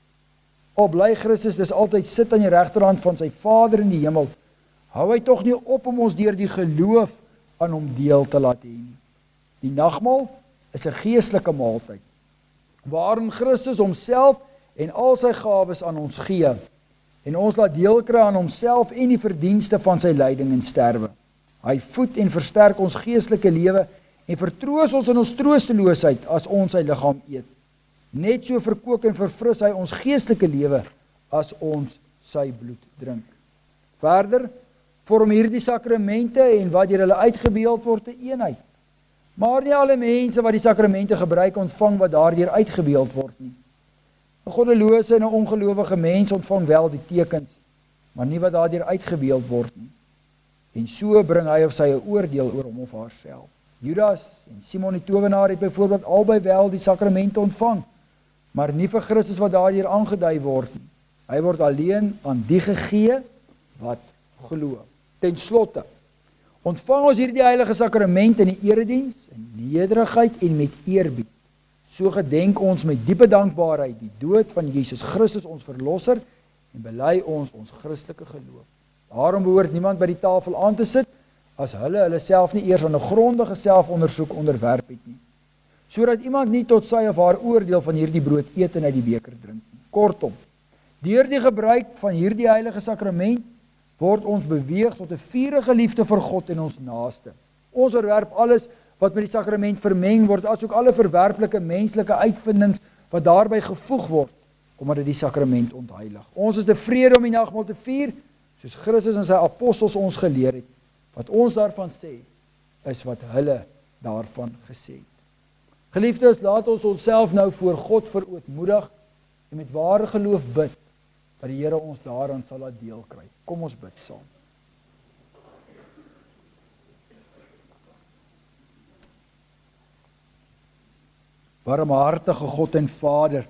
B: O bly Christus dis altyd sit aan die regterhand van sy Vader in die hemel, hou hy tog nie op om ons deur die geloof aan hom deel te laat hê nie. Die nagmaal is 'n geestelike maaltyd, waarin Christus homself en al sy gawes aan ons gee, en ons laat deel kry aan homself en die verdienste van sy lyding en sterwe. Hy voed en versterk ons geestelike lewe en vertroos ons in ons troosteloosheid as ons sy liggaam eet. Net so verkoop en verfris hy ons geestelike lewe as ons sy bloed drink. Verder vorm hierdie sakramente en wat deur hulle uitgebeeld word 'n eenheid. Maar nie alle mense wat die sakramente gebruik ontvang wat daardeur uitgebeeld word nie. 'n Goddelose en 'n ongelowige mens ontvang wel die tekens, maar nie wat daardeur uitgebeeld word nie. En so bring hy of sy 'n oordeel oor hom of haarself. Judas en Simon die towenaar het byvoorbeeld albei wel die sakramente ontvang, maar nie vir Christus wat daardeur aangedui word nie. Hy word alleen aan die gegee wat glo. Ten slotte, ontvang ons hierdie heilige sakrament in die erediens, in nederigheid en met eerbied. So gedenk ons met diepe dankbaarheid die dood van Jesus Christus ons verlosser en bely ons Christelike geloof. Daarom behoort niemand by die tafel aan te sit as hulle self nie eers aan 'n grondige selfondersoek onderwerp het nie, sodat iemand nie tot sy of haar oordeel van hierdie brood eet en uit die beker drink nie. Kortom, deur die gebruik van hierdie heilige sakrament word ons beweeg tot 'n vurige liefde vir God en ons naaste. Ons verwerp alles wat met die sakrament vermeng word, asook alle verwerplike menslike uitvindings wat daarbey gevoeg word, omdat dit die sakrament ontheilig. Ons is tevrede om die nagmaal te vier, soos Christus en sy apostels ons geleer het. Wat ons daarvan sê, is wat hulle daarvan gesê het. Geliefdes, laat ons onsself nou voor God verootmoedig en met ware geloof bid, dat die Here ons daaraan sal laat deel kry. Kom ons bid saam. Barmhartige God en Vader,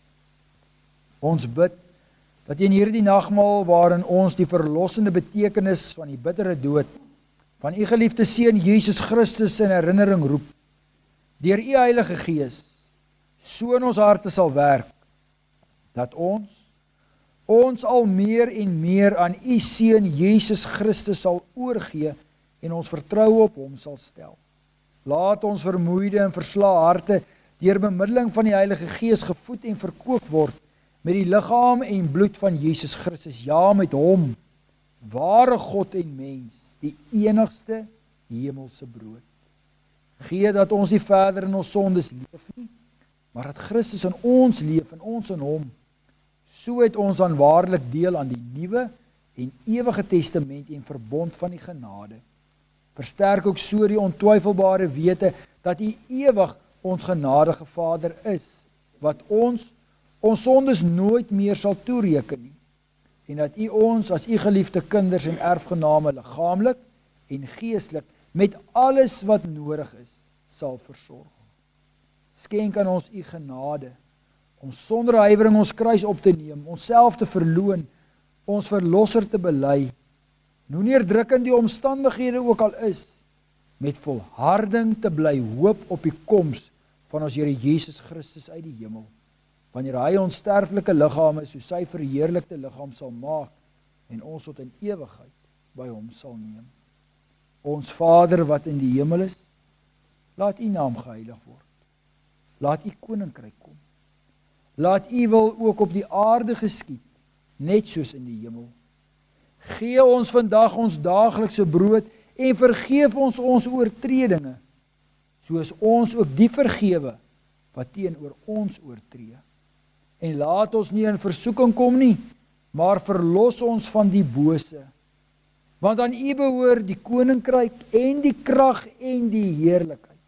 B: ons bid dat U in hierdie nagmaal waarin ons die verlossende betekenis van die bittere dood van U geliefde Seun Jesus Christus in herinnering roep, deur U Heilige Gees so in ons harte sal werk, dat ons al meer en meer aan U Seun Jesus Christus sal oorgee en ons vertroue op Hom sal stel. Laat ons vermoeide en verslae harte deur bemiddeling van die Heilige Gees gevoed en verkoop word met die liggaam en bloed van Jesus Christus, ja, met Hom, ware God en mens, die enigste hemelse brood. Gee dat ons nie verder in ons sondes leef nie, maar dat Christus in ons leef en ons in Hom. So het ons dan waarlik deel aan die nuwe en ewige testament en verbond van die genade. Versterk ook so die ontwyfelbare wete dat U ewig ons genadige Vader is, wat ons sondes nooit meer sal toereken nie, en dat U ons as U geliefde kinders en erfgename liggaamlik en geestelik met alles wat nodig is, sal versorg. Skenk aan ons U genade, om sonder huiwering ons kruis op te neem, onsself te verloon, ons verlosser te bely, hoe neerdrukkend die omstandighede ook al is, met volharding te bly hoop op die koms van ons Here Jesus Christus uit die hemel, wanneer Hy ons sterflike liggame so sy verheerlikte liggaam sal maak en ons tot in ewigheid by Hom sal neem. Ons Vader wat in die hemel is, laat U naam geheilig word. Laat U koninkryk kom. Laat U wil ook op die aarde geskied, net soos in die hemel. Gee ons vandag ons daaglikse brood en vergeef ons oortredinge, soos ons ook die vergewe wat teenoor ons oortree. En laat ons nie in versoeking kom nie, maar verlos ons van die bose. Want aan U behoort die koninkryk en die krag en die heerlikheid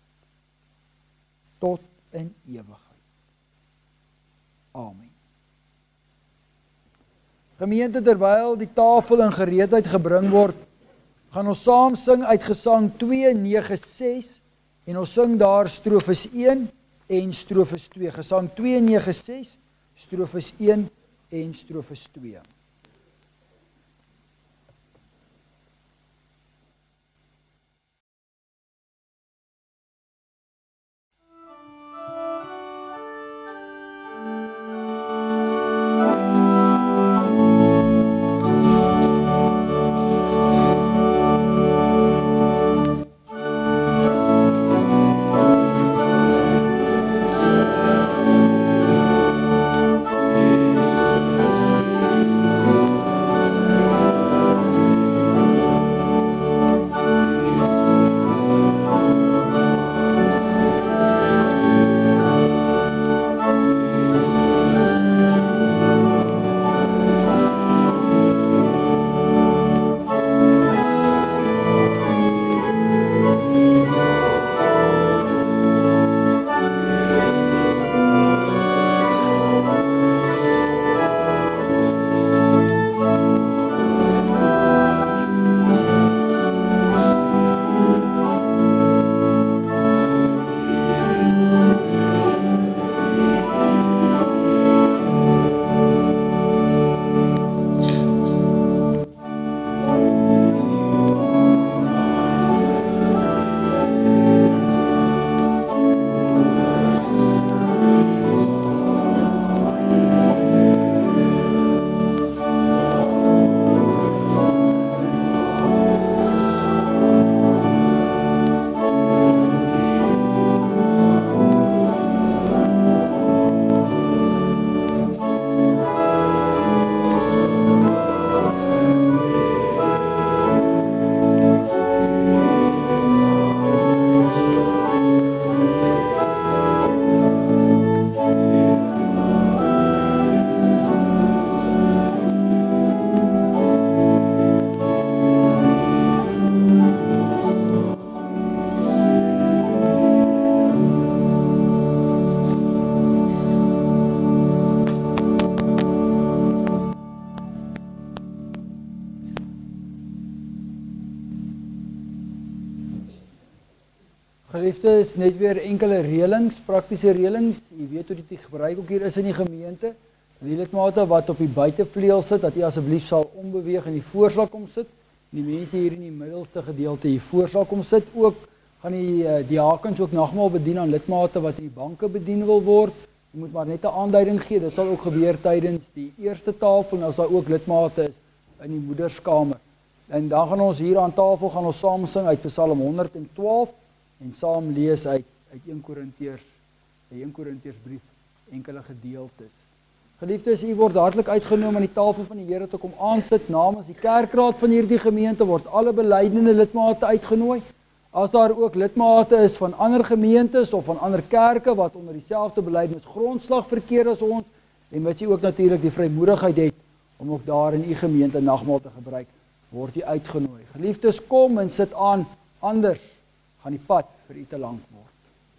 B: tot in ewigheid. Amen. Gemeente, terwyl die tafel in gereedheid gebring word, gaan ons saam sing uit Gesang 296 en ons sing daar strofes 1 en strofes 2. Gesang 296, strofes 1 en strofes 2. Geliefdes, net weer enkele reëlings, praktiese reëlings. Jy weet hoe dit die gebruik ook hier is in die gemeente. Die lidmate wat op die buitevleuel sit, dat jy asseblief sal ombeweeg en die voor sal kom sit. Die mense hier in die middelste gedeelte hier voor sal kom sit. Ook gaan die diakens ook nagmaal bedien aan lidmate wat in die banke bedien wil word. Jy moet maar net 'n aanduiding gee. Dit sal ook gebeur tydens die eerste tafel en as daar ook lidmate is in die moederskamer. En dan gaan ons hier aan tafel gaan ons saam sing uit Psalm 112 en saam lees uit 1 Korintiërsbrief enkele gedeeltes. Geliefdes, u word hartlik uitgenooi aan die tafel van die Here te kom aansit namens die kerkraad van hierdie gemeente word alle belydenende lidmate uitgenooi. As daar ook lidmate is van ander gemeentes of van ander kerke wat onder dieselfde belydenis grondslag verkeer as ons en wat jy ook natuurlik die vrymoedigheid het om ook daar in u gemeente nagmaal te gebruik, word jy uitgenooi. Geliefdes, kom en sit aan, anders gaan die pad vir u te lank word.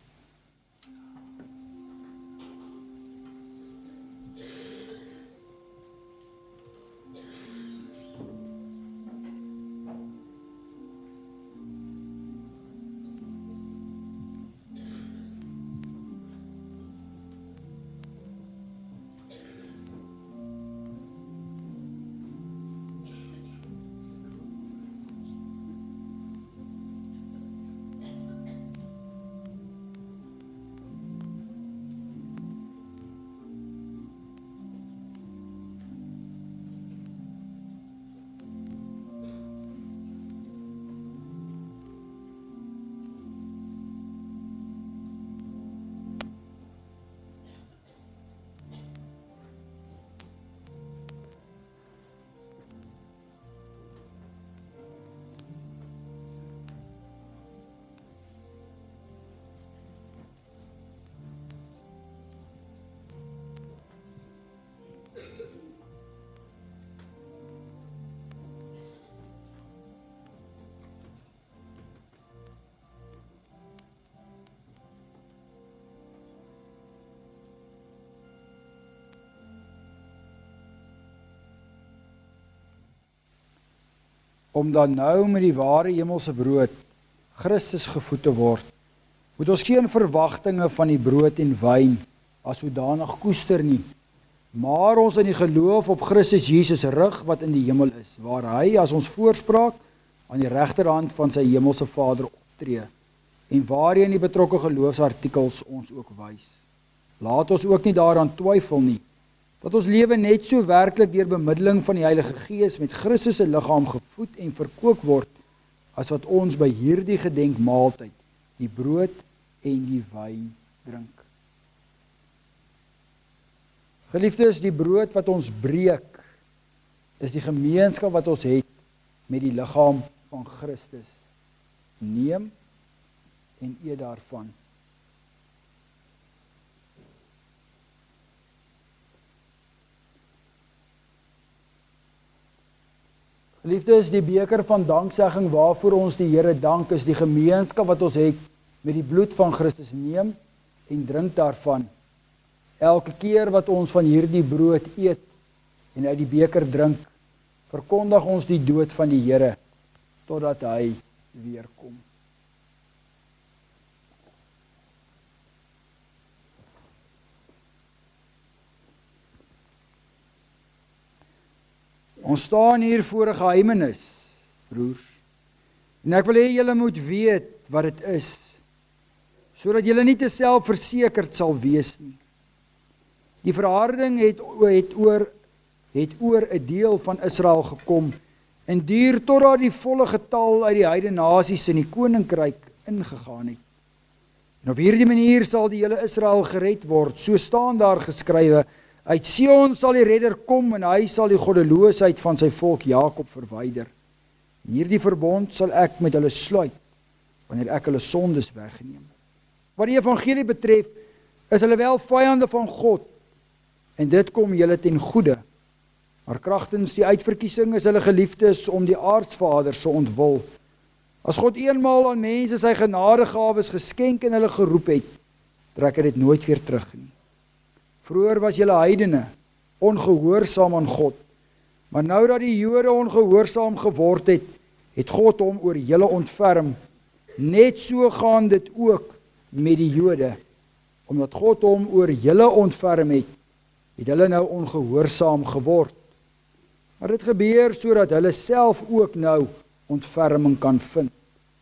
B: Om dan nou met die ware hemelse brood, Christus gevoed te word, moet ons geen verwagtinge van die brood en wyn as sodanig koester nie, maar ons in die geloof op Christus Jesus rig wat in die hemel is, waar hy as ons voorspraak aan die regterhand van sy hemelse Vader optree, en waarheen die betrokke geloofsartikels ons ook wys. Laat ons ook nie daaraan twyfel nie, dat ons lewe net so werklik deur bemiddeling van die Heilige Gees met Christus se liggaam gevoed en verkoop word, as wat ons by hierdie gedenkmaaltyd die brood en die wyn drink. Geliefdes, die brood wat ons breek, is die gemeenskap wat ons het met die liggaam van Christus. Neem en eet daarvan. Geliefdes, die beker van danksegging waarvoor ons die Here dank, is die gemeenskap wat ons het met die bloed van Christus. Neem en drink daarvan. Elke keer wat ons van hierdie brood eet en uit die beker drink, verkondig ons die dood van die Here totdat hy weer kom. Ons staan hier voor 'n geheimenis, broers. En ek wil hê julle moet weet wat dit is, sodat julle nie te selfversekerd sal wees nie. Die verharding het oor 'n deel van Israel gekom en duur totdat die volle getal uit die heidene nasies in die koninkryk ingegaan het. En op hierdie manier sal die hele Israel gered word. So staan daar geskrywe: uit Sion sal die redder kom en hy sal die goddeloosheid van sy volk Jakob verwyder. En hierdie verbond sal ek met hulle sluit wanneer ek hulle sondes wegneem. Wat die evangelie betref, is hulle wel vyande van God en dit kom julle ten goeie. Maar kragtens die uitverkiesing is hulle geliefdes om die aartsvader se ontwil. As God eenmaal aan mense sy genadegawes geskenk en hulle geroep het, trek hy dit nooit weer terug nie. Vroeger was julle heidene, ongehoorsaam aan God, maar nou dat die Jode ongehoorsaam geword het, het God hom oor julle ontferm Net so gaan dit ook met die Jode. Omdat God hom oor hulle ontferm het hulle nou ongehoorsaam geword. Maar dit gebeur sodat hulle self ook nou ontferming kan vind.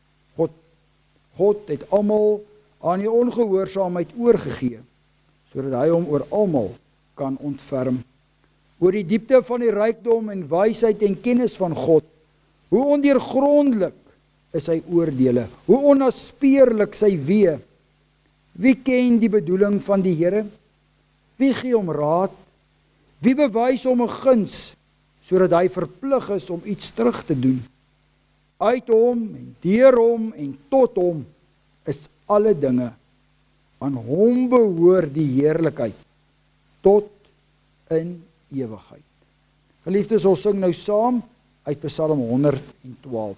B: God het almal aan die ongehoorsaamheid oorgegee, sodat hy hom oor almal kan ontferm. Oor die diepte van die rykdom en wysheid en kennis van God, hoe ondeurgrondelik is sy oordeele, hoe onnaspeurlik sy weë. Wie ken die bedoeling van die Here? Wie gee hom raad? Wie bewys hom 'n guns, sodat hy verplig is om iets terug te doen? Uit hom en deur hom en tot hom is alle dinge. Aan hom behoort die heerlikheid tot in ewigheid. Geliefdes, ons sing nou saam uit Psalm 112.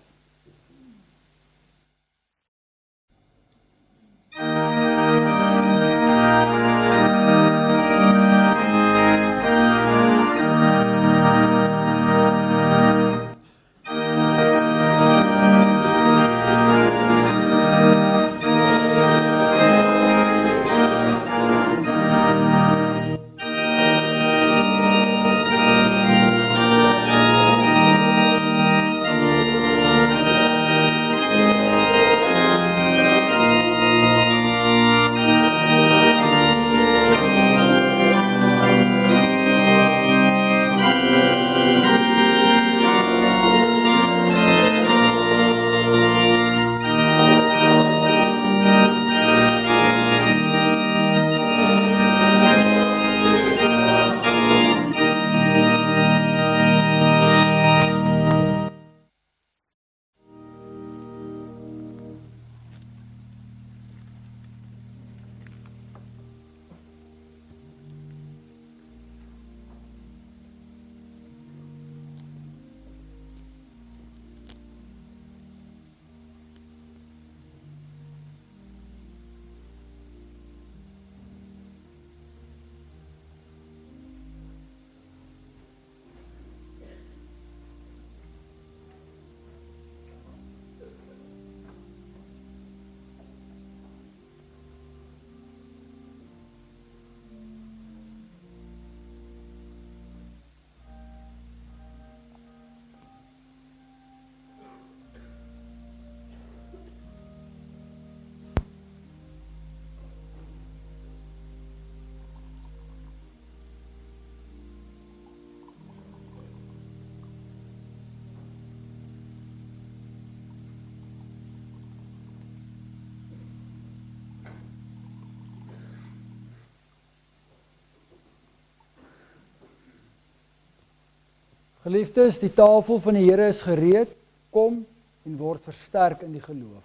B: Geliefdes, die tafel van die Here is gereed, kom en word versterk in die geloof.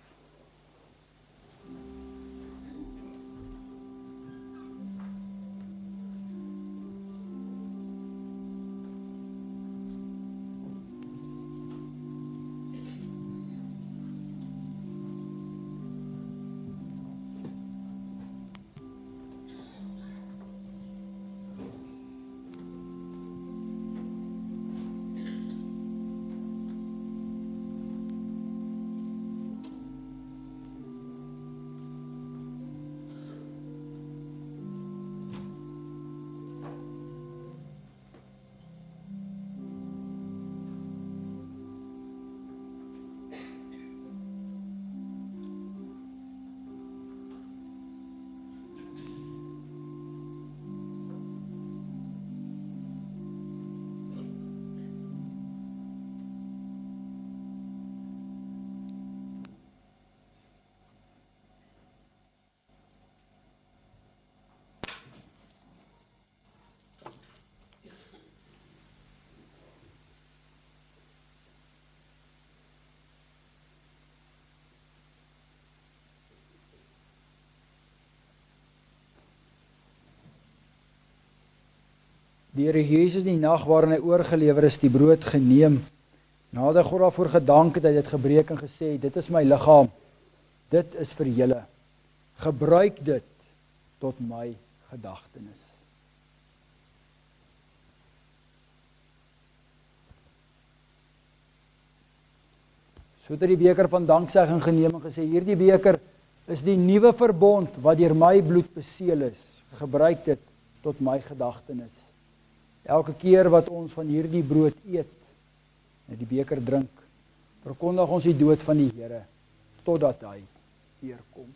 B: Die Here Jesus in die nag waarin hy oorgelewer is, die brood geneem. Nadat God daarvoor gedank het, hy dit gebreek en gesê, dit is my liggaam, dit is vir julle. Gebruik dit tot my gedagtenis. So het hy die beker van danksegging geneem en gesê, hierdie beker is die nuwe verbond wat deur my bloed beseël is. Gebruik dit tot my gedagtenis. Elke keer wat ons van hierdie brood eet en die beker drink, verkondig ons die dood van die Here totdat hy weer kom.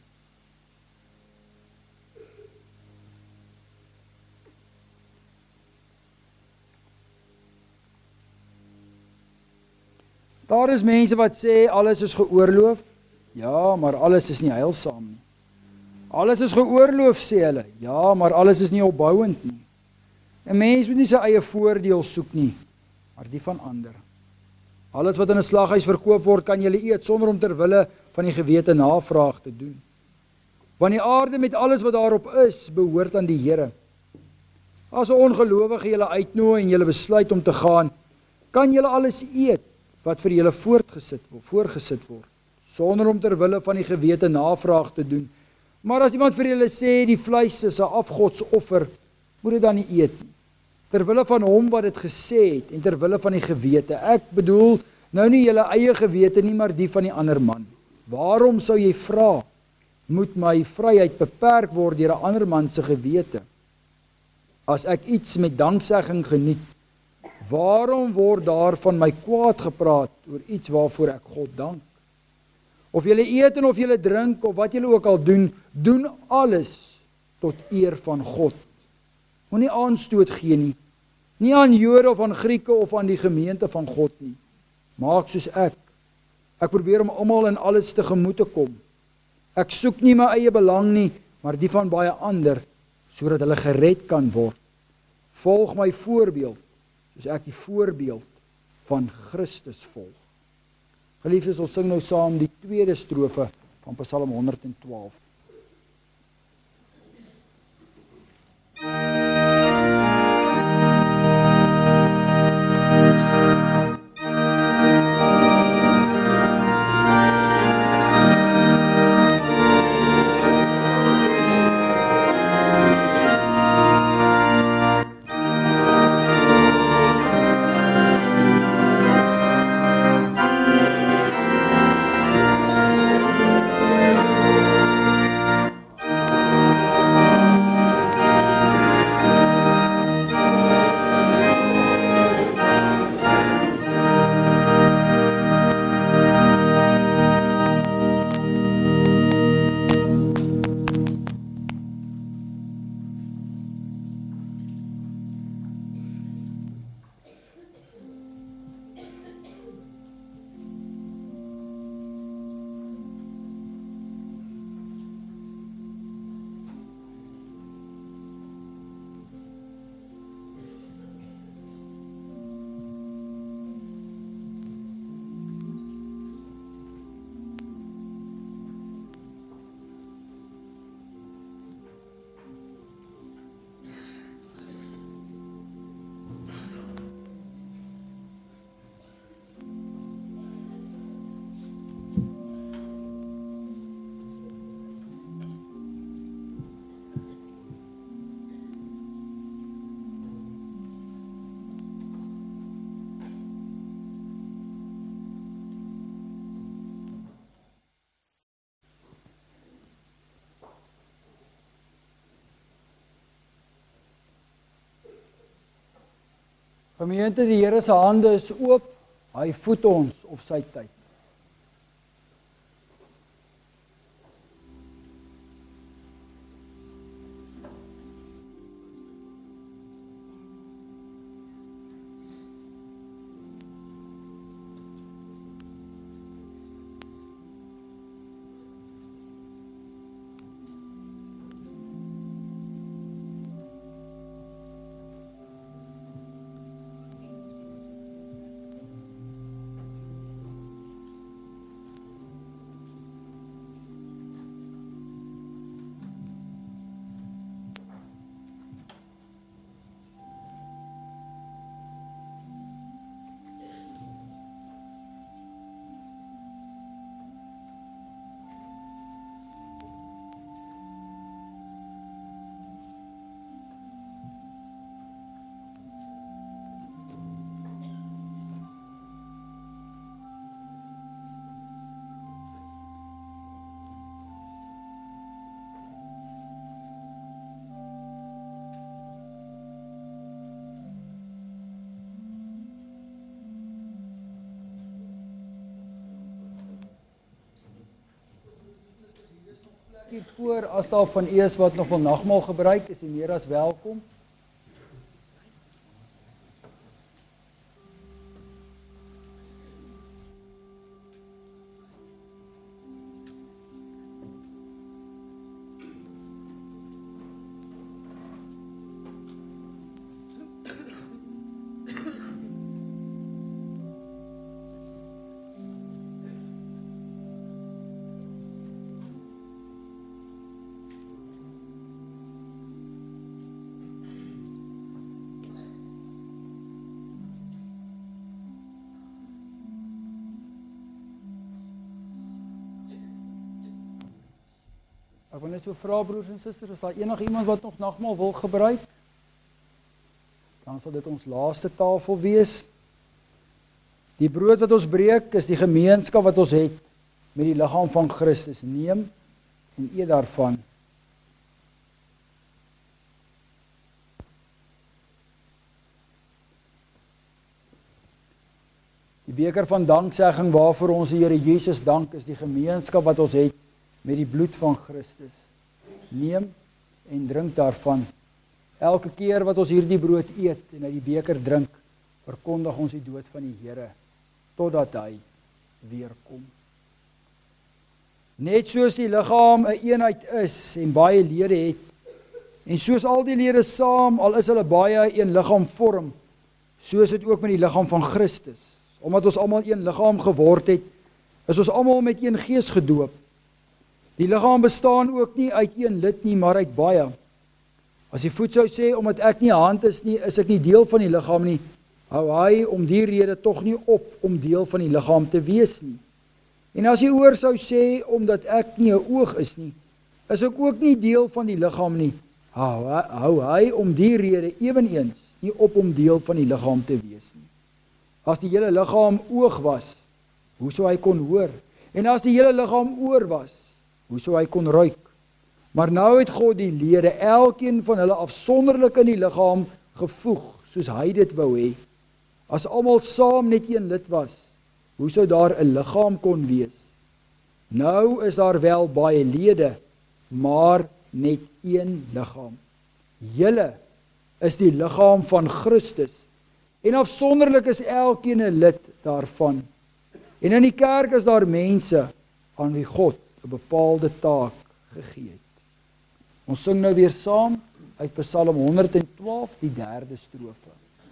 B: Daar is mense wat sê alles is geoorloof. Ja, maar alles is nie heilsaam nie. Alles is geoorloof, sê hulle. Ja, maar alles is nie opbouend nie. 'n Mens moet nie sy eie voordeel soek nie, maar die van ander. Alles wat in 'n slaghuis verkoop word, kan jy eet sonder om ter wille van die gewete navraag te doen. Want die aarde met alles wat daarop is, behoort aan die Here. As 'n ongelowige julle uitnooi en julle besluit om te gaan, kan julle alles eet wat vir julle voorgesit word, sonder om ter wille van die gewete navraag te doen. Maar as iemand vir julle sê die vleis is 'n afgodsoffer, moet dit dan nie eet nie. Ter wille van hom wat dit gesê het en ter wille van die gewete. Ek bedoel nou nie julle eie gewete nie, maar die van die ander man. Waarom sou jy vra, moet my vryheid beperk word deur 'n ander man se gewete? As ek iets met danksegging geniet, waarom word daar van my kwaad gepraat oor iets waarvoor ek God dank? Of julle eet en of julle drink of wat julle ook al doen, doen alles tot eer van God. Moenie aanstoot gee nie. Nie aan Jode of aan Grieke of aan die gemeente van God nie. Maak soos ek. Ek probeer om almal in alles tegemoet te kom. Ek soek nie my eie belang nie, maar die van baie ander, sodat hulle gered kan word. Volg my voorbeeld, soos ek die voorbeeld van Christus volg. Geliefdes, ons sing nou saam die tweede strofe van Psalm 112. Gemeente, die Here se hande is oop, hy voed ons op sy tyd. hiervoor, as daar van u is wat nog wil nagmaal gebruik, is u meer as welkom. Ek wil net so vra, broers en susters, is daar enigiemand wat nog nagmaal wil gebruik? Dan sal dit ons laaste tafel wees. Die brood wat ons breek, is die gemeenskap wat ons het met die liggaam van Christus. Neem en eet daarvan. Die beker van danksegging waarvoor ons die Here Jesus dank, is die gemeenskap wat ons het met die bloed van Christus. Neem en drink daarvan. Elke keer wat ons hierdie brood eet en uit die beker drink, verkondig ons die dood van die Here, totdat hy weer kom. Net soos die liggaam 'n eenheid is en baie lede het, en soos al die lede saam, al is hulle baie, een liggaam vorm, so is dit ook met die liggaam van Christus. Omdat ons almal een liggaam geword het, is ons almal met een gees gedoop. Die liggaam bestaan ook nie uit een lid nie, maar uit baie. As die voet sou sê, omdat ek nie 'n hand is nie, is ek nie deel van die liggaam nie, hou hy om die rede tog nie op om deel van die liggaam te wees nie. En as die oor sou sê, omdat ek nie 'n oog is nie, is ek ook nie deel van die liggaam nie, hou hy om die rede eweneens nie op om deel van die liggaam te wees nie. As die hele liggaam oog was, hoe sou hy kon hoor? En as die hele liggaam oor was, hoe sou hy kon ruik? Maar nou het God die lede, elkeen van hulle afsonderlik in die liggaam gevoeg, soos hy dit wou hê. As almal saam net een lid was, hoe sou daar 'n liggaam kon wees? Nou is daar wel baie lede, maar net een liggaam. Julle is die liggaam van Christus, en afsonderlik is elkeen 'n lid daarvan. En in die kerk is daar mense aan wie God 'n bepaalde taak gegee het. Ons sing nou weer saam uit Psalm 112, die 3de strofe.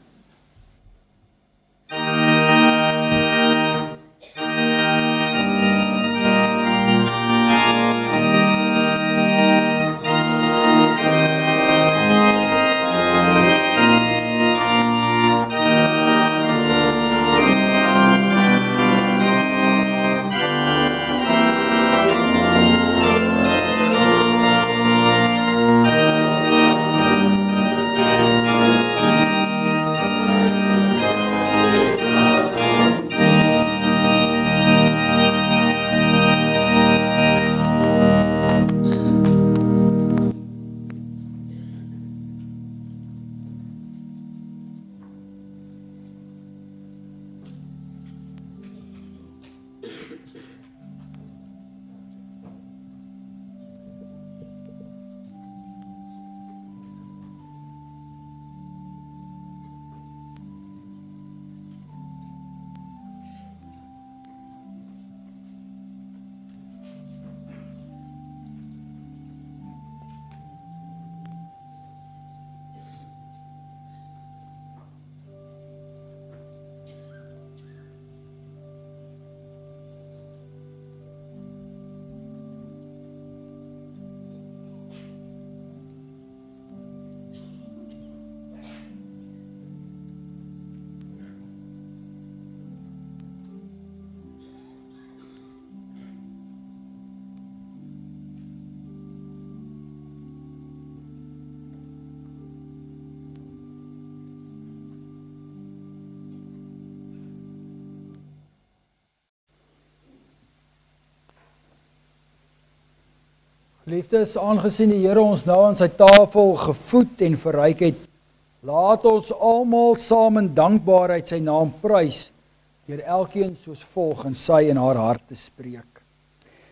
B: Liefdes, aangesien die Here ons nou aan sy tafel gevoed en verryk het, laat ons almal saam in dankbaarheid sy naam prys, deur elkeen soos volg in sy en haar hart te spreek.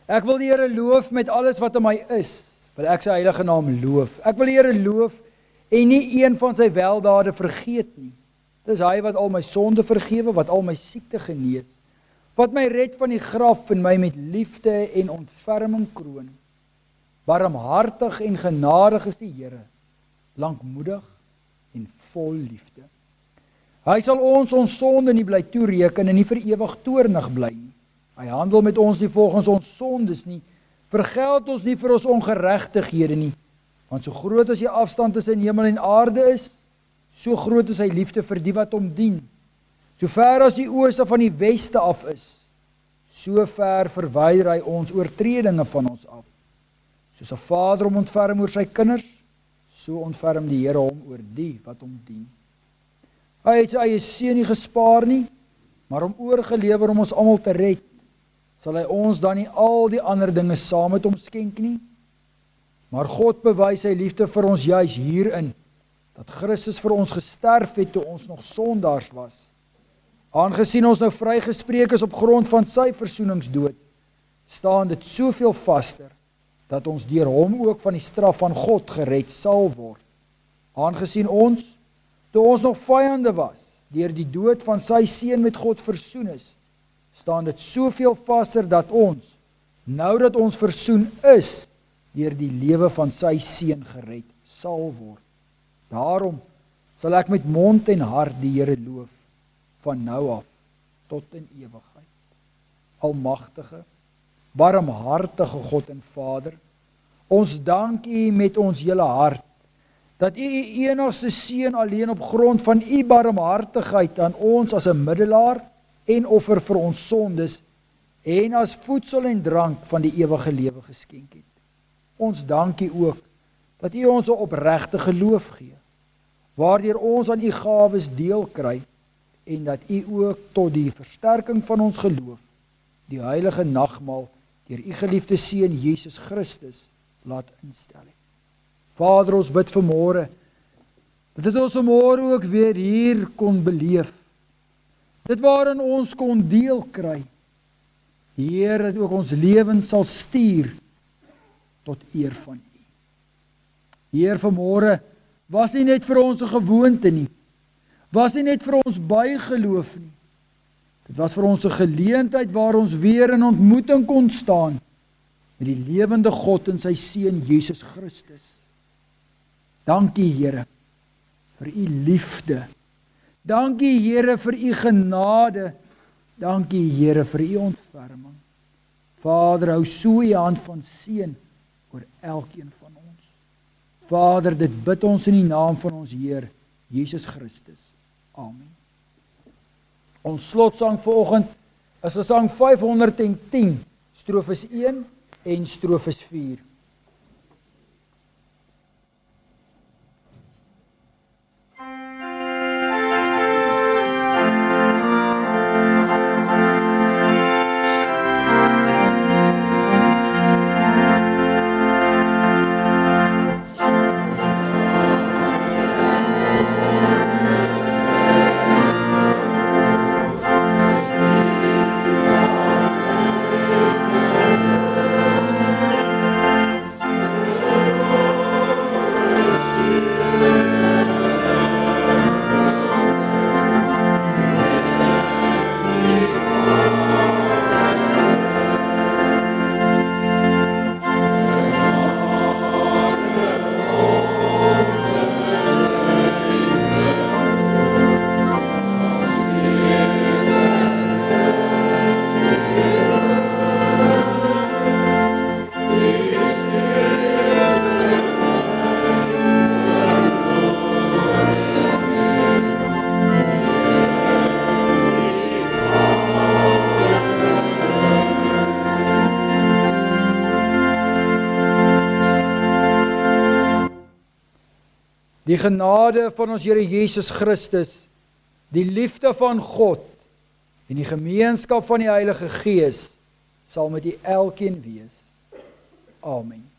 B: Ek wil die Here loof met alles wat in my is, wil ek sy heilige naam loof. Ek wil die Here loof en nie een van sy weldade vergeet nie. Dis hy wat al my sonde vergewe, wat al my siekte genees, wat my red van die graf en my met liefde en ontferming kroon. Barmhartig en genadig is die Here, lankmoedig en vol liefde. Hy sal ons sonde nie bly toereken en nie vir ewig toornig bly nie. Hy handel met ons nie volgens ons sondes nie, vergeld ons nie vir ons ongeregtighede nie, want so groot as die afstand tussen hemel en aarde is, so groot is sy liefde vir die wat hom dien. So ver as die ooste van die weste af is, so ver verwyder hy ons oortredinge van ons af. Soos 'n vader hom ontferm oor sy kinders, so ontferm die Here hom oor die wat hom dien. Hy het sy eie seun nie gespaar nie, maar hom oorgelewer om ons almal te red. Sal hy ons dan nie al die ander dinge saam met hom skenk nie? Maar God bewys sy liefde vir ons juis hierin, dat Christus vir ons gesterf het toe ons nog sondaars was. Aangesien ons nou vrygespreek is op grond van sy versoeningsdood, staan dit soveel vaster, dat ons deur hom ook van die straf van God gered sal word. Aangesien ons, toe ons nog vyande was, deur die dood van sy seun met God versoen is, staan dit soveel vaster dat ons, nou dat ons versoen is, deur die lewe van sy seun gered sal word. Daarom sal ek met mond en hart die Here loof, van nou af tot in ewigheid. Almagtige, barmhartige God en Vader, ons dank U met ons hele hart, dat U U enigste seun alleen op grond van U barmhartigheid aan ons as 'n middelaar en offer vir ons sondes en as voedsel en drank van die ewige lewe geskenk het. Ons dank U ook dat U ons 'n opregte geloof gee, waardeur ons aan U gawes deel kry en dat U ook tot die versterking van ons geloof die heilige nagmaal deur U geliefde seun Jesus Christus laat instel het. Vader, ons bid vanmôre dat dit ons vanmôre ook weer hier kon beleef. Dit waarin ons kon deel kry. Heer, dat ook ons lewens sal stuur tot eer van U. Heer, vanmôre was nie net vir ons 'n gewoonte nie. Was nie net vir ons bygeloof nie. Dit was vir ons 'n geleentheid waar ons weer in ontmoeting kon staan met die lewende God en sy seun Jesus Christus. Dankie Here vir U liefde. Dankie Here vir U genade. Dankie Here vir U ontferming. Vader, hou so U hand van seën oor elkeen van ons. Vader, dit bid ons in die naam van ons Heer Jesus Christus. Amen. Ons slotsang vanoggend is gesang 510, strofes 1 en strofes 4. Die genade van ons Here Jesus Christus, die liefde van God en die gemeenskap van die Heilige Gees sal met u elkeen wees. Amen.